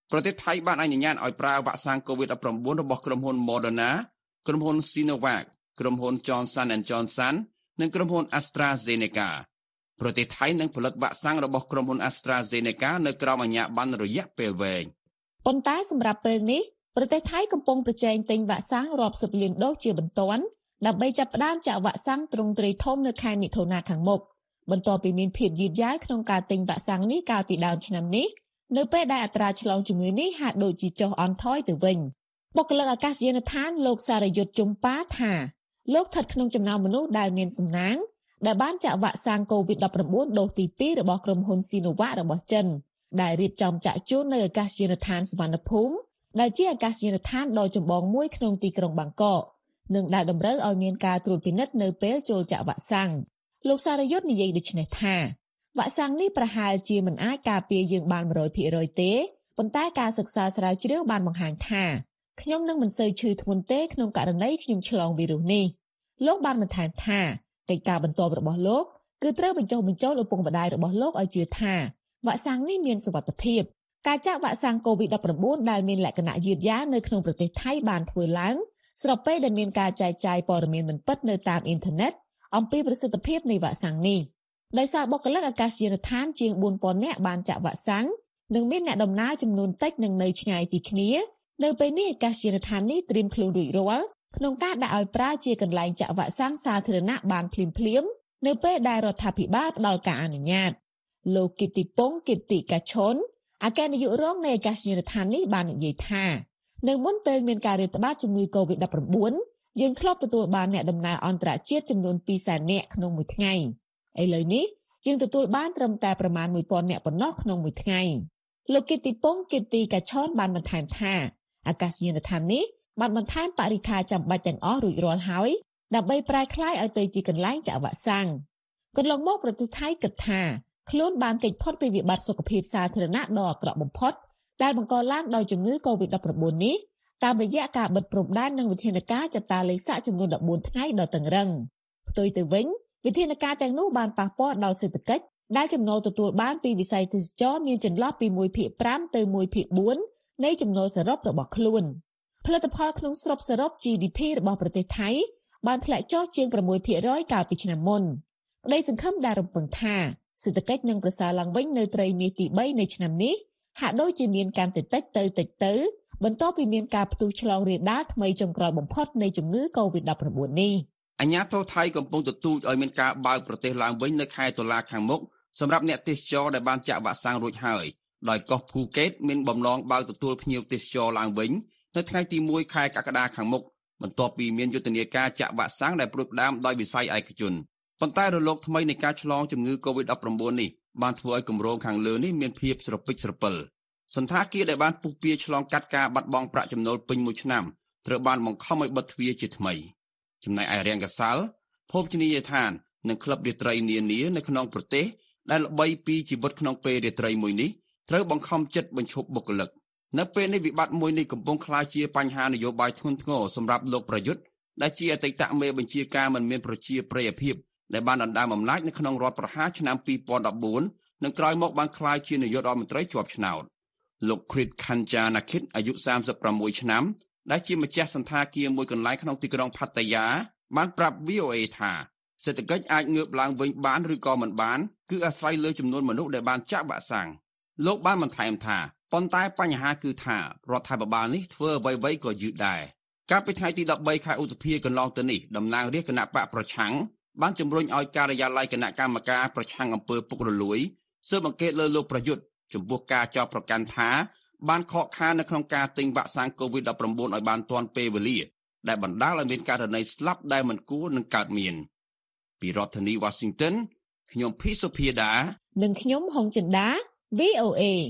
ប្រទេសថៃបានអនុញ្ញាតឲ្យប្រើវ៉ាក់សាំង កូវីដ -ដប់ប្រាំបួន របស់ក្រុមហ៊ុន Moderna ក្រុមហ៊ុន Sinovac ក្រុមហ៊ុន Johnson and Johnson និងក្រុមហ៊ុន AstraZeneca ប្រទេសថៃនឹងផលិតវ៉ាក់សាំងរបស់ក្រុមហ៊ុន AstraZeneca នៅក្រោមអាជ្ញាប័ណ្ណរយៈពេលវែងប៉ុន្តែសម្រាប់ពេលនេះប្រទេសថៃកំពុងប្រជែងទិញវ៉ាក់សាំងរាប់សិបលានដូសជាបន្ទាន់ដើម្បីចាប់ផ្ដើមចាក់វ៉ាក់សាំងទ្រង់ទ្រាយធំនៅខែមិថុនាខាងមុខបន្ទាប់ពីមានភាពយឺតយ៉ាវក្នុងការទិញវ៉ាក់សាំងនេះកាលពីដើមឆ្នាំនេះនៅពេលដែលអត្រាឆ្លងជំងឺនេះហាក់ដូចជាចុះអន់ថយទៅវិញបុគ្គលិកអាកាសយានដ្ឋានលោកសារយុទ្ធជុំប៉ាថាលោកស្ថិតក្នុងចំណោមមនុស្សដែលមានសំណាងដែលបានចាក់វ៉ាក់សាំង កូវីដ -ដប់ប្រាំបួន ដូសទីពីររបស់ក្រុមហ៊ុន Sinovac របស់ចិនដែលរៀបចំចាក់ជូននៅអាកាសយានដ្ឋានសុវណ្ណភូមិដែលជាអាកាសយានដ្ឋានដ៏ចម្បងមួយក្នុងទីក្រុងបាងកកនិងដែលតម្រូវឲ្យមានការត្រួតពិនិត្យនៅពេលចូលចាក់វ៉ាក់សាំងលោកសារយុទ្ធនិយាយដូចនេះថាវ៉ាក់សាំងនេះប្រហែលជាមិនអាចការពារយើងបាន một trăm phần trăm ទេប៉ុន្តែការសិក្សាស្រាវជ្រាវបានបង្ហាញថាខ្ញុំនឹងមិនសូវឈឺធ្ងន់ទេក្នុងករណីខ្ញុំឆ្លងវីរុសនេះលោកបានបន្ថែមថាកិច្ចការបន្ទាប់របស់លោកគឺត្រូវបញ្ចុះបញ្ចូលឪពុកម្ដាយរបស់លោកឲ្យជឿថាវ៉ាក់សាំងនេះមានសុវត្ថិភាពការចាក់វ៉ាក់សាំង កូវីដ -ដប់ប្រាំបួន ដែលមានលក្ខណៈយឺតយ៉ាវនៅក្នុងប្រទេសថៃបានធ្វើឡើងស្របពេលដែលមានការចែកចាយព័ត៌មានមិនពិតនៅតាមអ៊ីនធឺណិតអំពីប្រសិទ្ធភាពនៃវ៉ាក់សាំងនេះដោយសារបុគ្គលិកអាកាសយានដ្ឋានជាង bốnពាន់ នាក់បានចាក់វ៉ាក់សាំងនិងមានអ្នកដំណើរចំនួនតិចនឹងនៅឆ្ងាយពីគ្នានៅពេលនេះអាកាសយានដ្ឋាននេះត្រៀមខ្លួនរួចរាល់ក្នុងការដាក់ឲ្យប្រើជាកន្លែងចាក់វ៉ាក់សាំងសាធារណៈបានភ្លាមៗនៅពេលដែលរដ្ឋាភិបាលផ្ដល់ការអនុញ្ញាតលោកគិតិពងគិតិកាឈុនអគ្គនាយករងនៃអាកាសយានដ្ឋាននេះបាននិយាយថានៅមុនពេលមានការរាតត្បាតជំងឺ កូវីដ -ដប់ប្រាំបួន យើងធ្លាប់ទទួលបានអ្នកដំណើរអន្តរជាតិចំនួន ពីរសែន នាក់ក្នុងមួយថ្ងៃឥឡូវនេះយើងទទួលបានត្រឹមតែប្រមាណ មួយពាន់ នាក់ប៉ុណ្ណោះក្នុងមួយថ្ងៃលោកគិតិពងគិតិកាឈុនបានបន្ថែមថាអាកាសយានដ្ឋាននេះបានបន្ថែមបរិក្ខារចាំបាច់ទាំងអស់រួចរាល់ហើយដើម្បីប្រែក្លាយឲ្យទៅជាកន្លែងចាក់វ៉ាក់សាំងកន្លងមកប្រទេសថៃគិតថាខ្លួនបានគេចផុតពីវិបត្តិសុខភាពសាធារណៈដ៏អាក្រក់បំផុតដែលបង្កឡើងដោយជំងឺ កូវីដ -ដប់ប្រាំបួន នេះតាមរយៈការបិទព្រំដែននិងវិធានការចតាឡេសាក់ចំនួន ដប់បួន ថ្ងៃដ៏តឹងរ៉ឹងផ្ទុយទៅវិញវិធានការទាំងនោះបានប៉ះពាល់ដល់សេដ្ឋកិច្ចដែលចំណូលទទួលបានពីវិស័យទេសចរណ៍មានចន្លោះពី មួយភាគប្រាំ ទៅ មួយភាគបួន នៃចំណូលសរុបរបស់ខ្លួនផលិតផលក្នុងស្រុកសរុប ជី ឌី ភី របស់ប្រទេសថៃបានធ្លាក់ចុះជាង 6ភាគរយ កាលពីឆ្នាំមុនក្តីសង្ឃឹមដែលរំពឹងថាសេដ្ឋកិច្ចនឹងប្រសើរឡើងវិញនៅត្រីមាសទីបីនៃឆ្នាំនេះហាក់ដូចជាមានការតិចតិចទៅតិចទៅបន្ទាប់ពីមានការផ្ទុះឆ្លងរាលដាលថ្មីចុងក្រោយបំផុតនៃជំងឺ កូវីដ -ដប់ប្រាំបួន នេះអាជ្ញាធរថៃកំពុងទទូចឲ្យមានការបើកប្រទេសឡើងវិញនៅខែតុលាខាងមុខសម្រាប់អ្នកទេសចរដែលបានចាក់វ៉ាក់សាំងរួចហើយដោយកោះភូកេតមានបំណងបើកទទួលភ្ញៀវទេសចរឡើងវិញនៅថ្ងៃទីមួយខែកក្កដាខាងមុខបន្ទាប់ពីមានយុទ្ធនាការចាក់វ៉ាក់សាំងដែលផ្ដួចផ្ដើមដោយវិស័យឯកជនប៉ុន្តែរលកថ្មីនៃការឆ្លងជំងឺ កូវីដ -ដប់ប្រាំបួន នេះបានធ្វើឲ្យគម្រោងខាងលើនេះមានភាពស្រពិចស្រពិលសន្តាគារដែលបានពុះពៀឆ្លងកាត់ការបាត់បង់ប្រាក់ចំណូលពេញមួយឆ្នាំត្រូវបានបង្ខំឲ្យបិទទ្វារជាថ្មីចំណែកឯរាំងកាសាល់ភោជនីយដ្ឋាននិងក្លឹបរាត្រីនានានៅក្នុងប្រទេសដែលល្បីពីជីវិតក្នុងពេលរាត្រីមួយនេះត្រូវបង្ខំចិត្តបញ្ឈប់បុគ្គលិកនៅពេលនេះវិបត្តិមួយនេះកំពុងក្លាយជាបញ្ហានយោបាយធ្ងន់ធ្ងរសម្រាប់លោកប្រយុទ្ធដែលជាអតីតមេបញ្ជាការមិនមានប្រជាប្រិយភាពដែលបានដណ្ដើមអំណាចនៅក្នុងរដ្ឋប្រហារឆ្នាំពីរពាន់ដប់បួននិងក្រោយមកបានក្លាយជានាយករដ្ឋមន្ត្រីជាប់ឆ្នោតលោក Krit Khanjanakit អាយុសាមសិបប្រាំមួយឆ្នាំដែលជាម្ចាស់សន្តាគារមួយកន្លែងក្នុងទីក្រុងផាតាយាបានប្រាប់ វី អូ អេ ថាសេដ្ឋកិច្ចអាចងើបឡើងវិញបានឬក៏មិនបានគឺអាស្រ័យលើចំនួនមនុស្សដែលបានចាក់វ៉ាក់សាំងលោកបានបន្ថែមថាប៉ុន្តែបញ្ហាគឺថារដ្ឋាភិបាលនេះធ្វើអ្វីៗក៏យឺតដែរកាលពីថ្ងៃទីដប់បីខែឧសភាកន្លងទៅនេះតំណាងរាស្ត្រគណៈបកប្រឆាំងបានជំរុញឲ្យការិយាល័យគណៈកម្មការប្រឆាំងអំពើពុករលួយស៊ើបអង្កេតលើលោកប្រយុទ្ធចំពោះការចោទប្រកាន់ថាបានខកខាននៅក្នុងការទិញវ៉ាក់សាំង កូវីដ -ដប់ប្រាំបួន ឲ្យបានទាន់ពេលវេលាដែលបណ្ដាលឲ្យមានករណីស្លាប់ដែលមិនគួរនឹងកើតមានពីរដ្ឋធានី Washington ខ្ញុំភីសុភាដានិងខ្ញុំហុងចិន្តា វី អូ អេ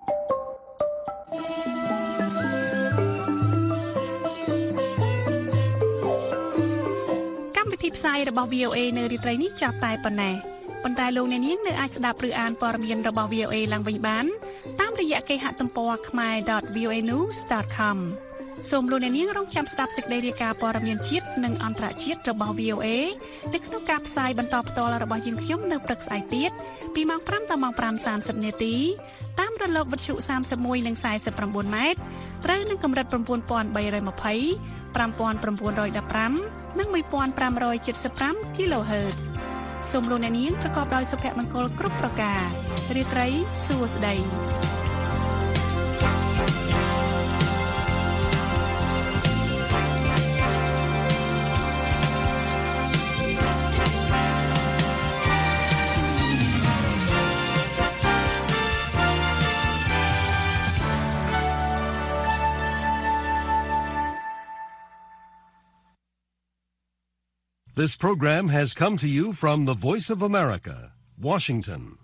កម្មវិធីផ្សាយរបស់ វី អូ អេ នៅរាត្រីនេះចាប់តែប៉ុណ្ណេះប៉ុន្តែលោកអ្នកនាងនៅអាចស្ដាប់ឬអានព័ត៌មានរបស់ វី អូ អេ ឡើងវិញបានតាមរយៈគេហទំព័រ khmae dot voanews dot com សូមលោកអ្នកនាងរងចាំស្ដាប់សេចក្តីរាយការណ៍ព័ត៌មានជាតិនិងអន្តរជាតិរបស់ វី អូ អេ នៅក្នុងការផ្សាយបន្តផ្ទាល់របស់យើងខ្ញុំនៅព្រឹកស្អែកទៀតពីម៉ោងប្រាំដល់ម៉ោងប្រាំសាមសិបនាទីតាមរលកវិទ្យុសាមសិបមួយនិងสี่สิบเก้าម៉ែត្រត្រូវនឹងកម្រិត៩,៣២០ ៥,៩១៥ និងmột nghìn năm trăm bảy mươi lăm គីឡូហឺតซ์សូមលោកអ្នកនាងប្រកបដោយសុភមង្គលគ្រប់ប្រការរាត្រីសួស្តី This program has come to you from the Voice of America, Washington.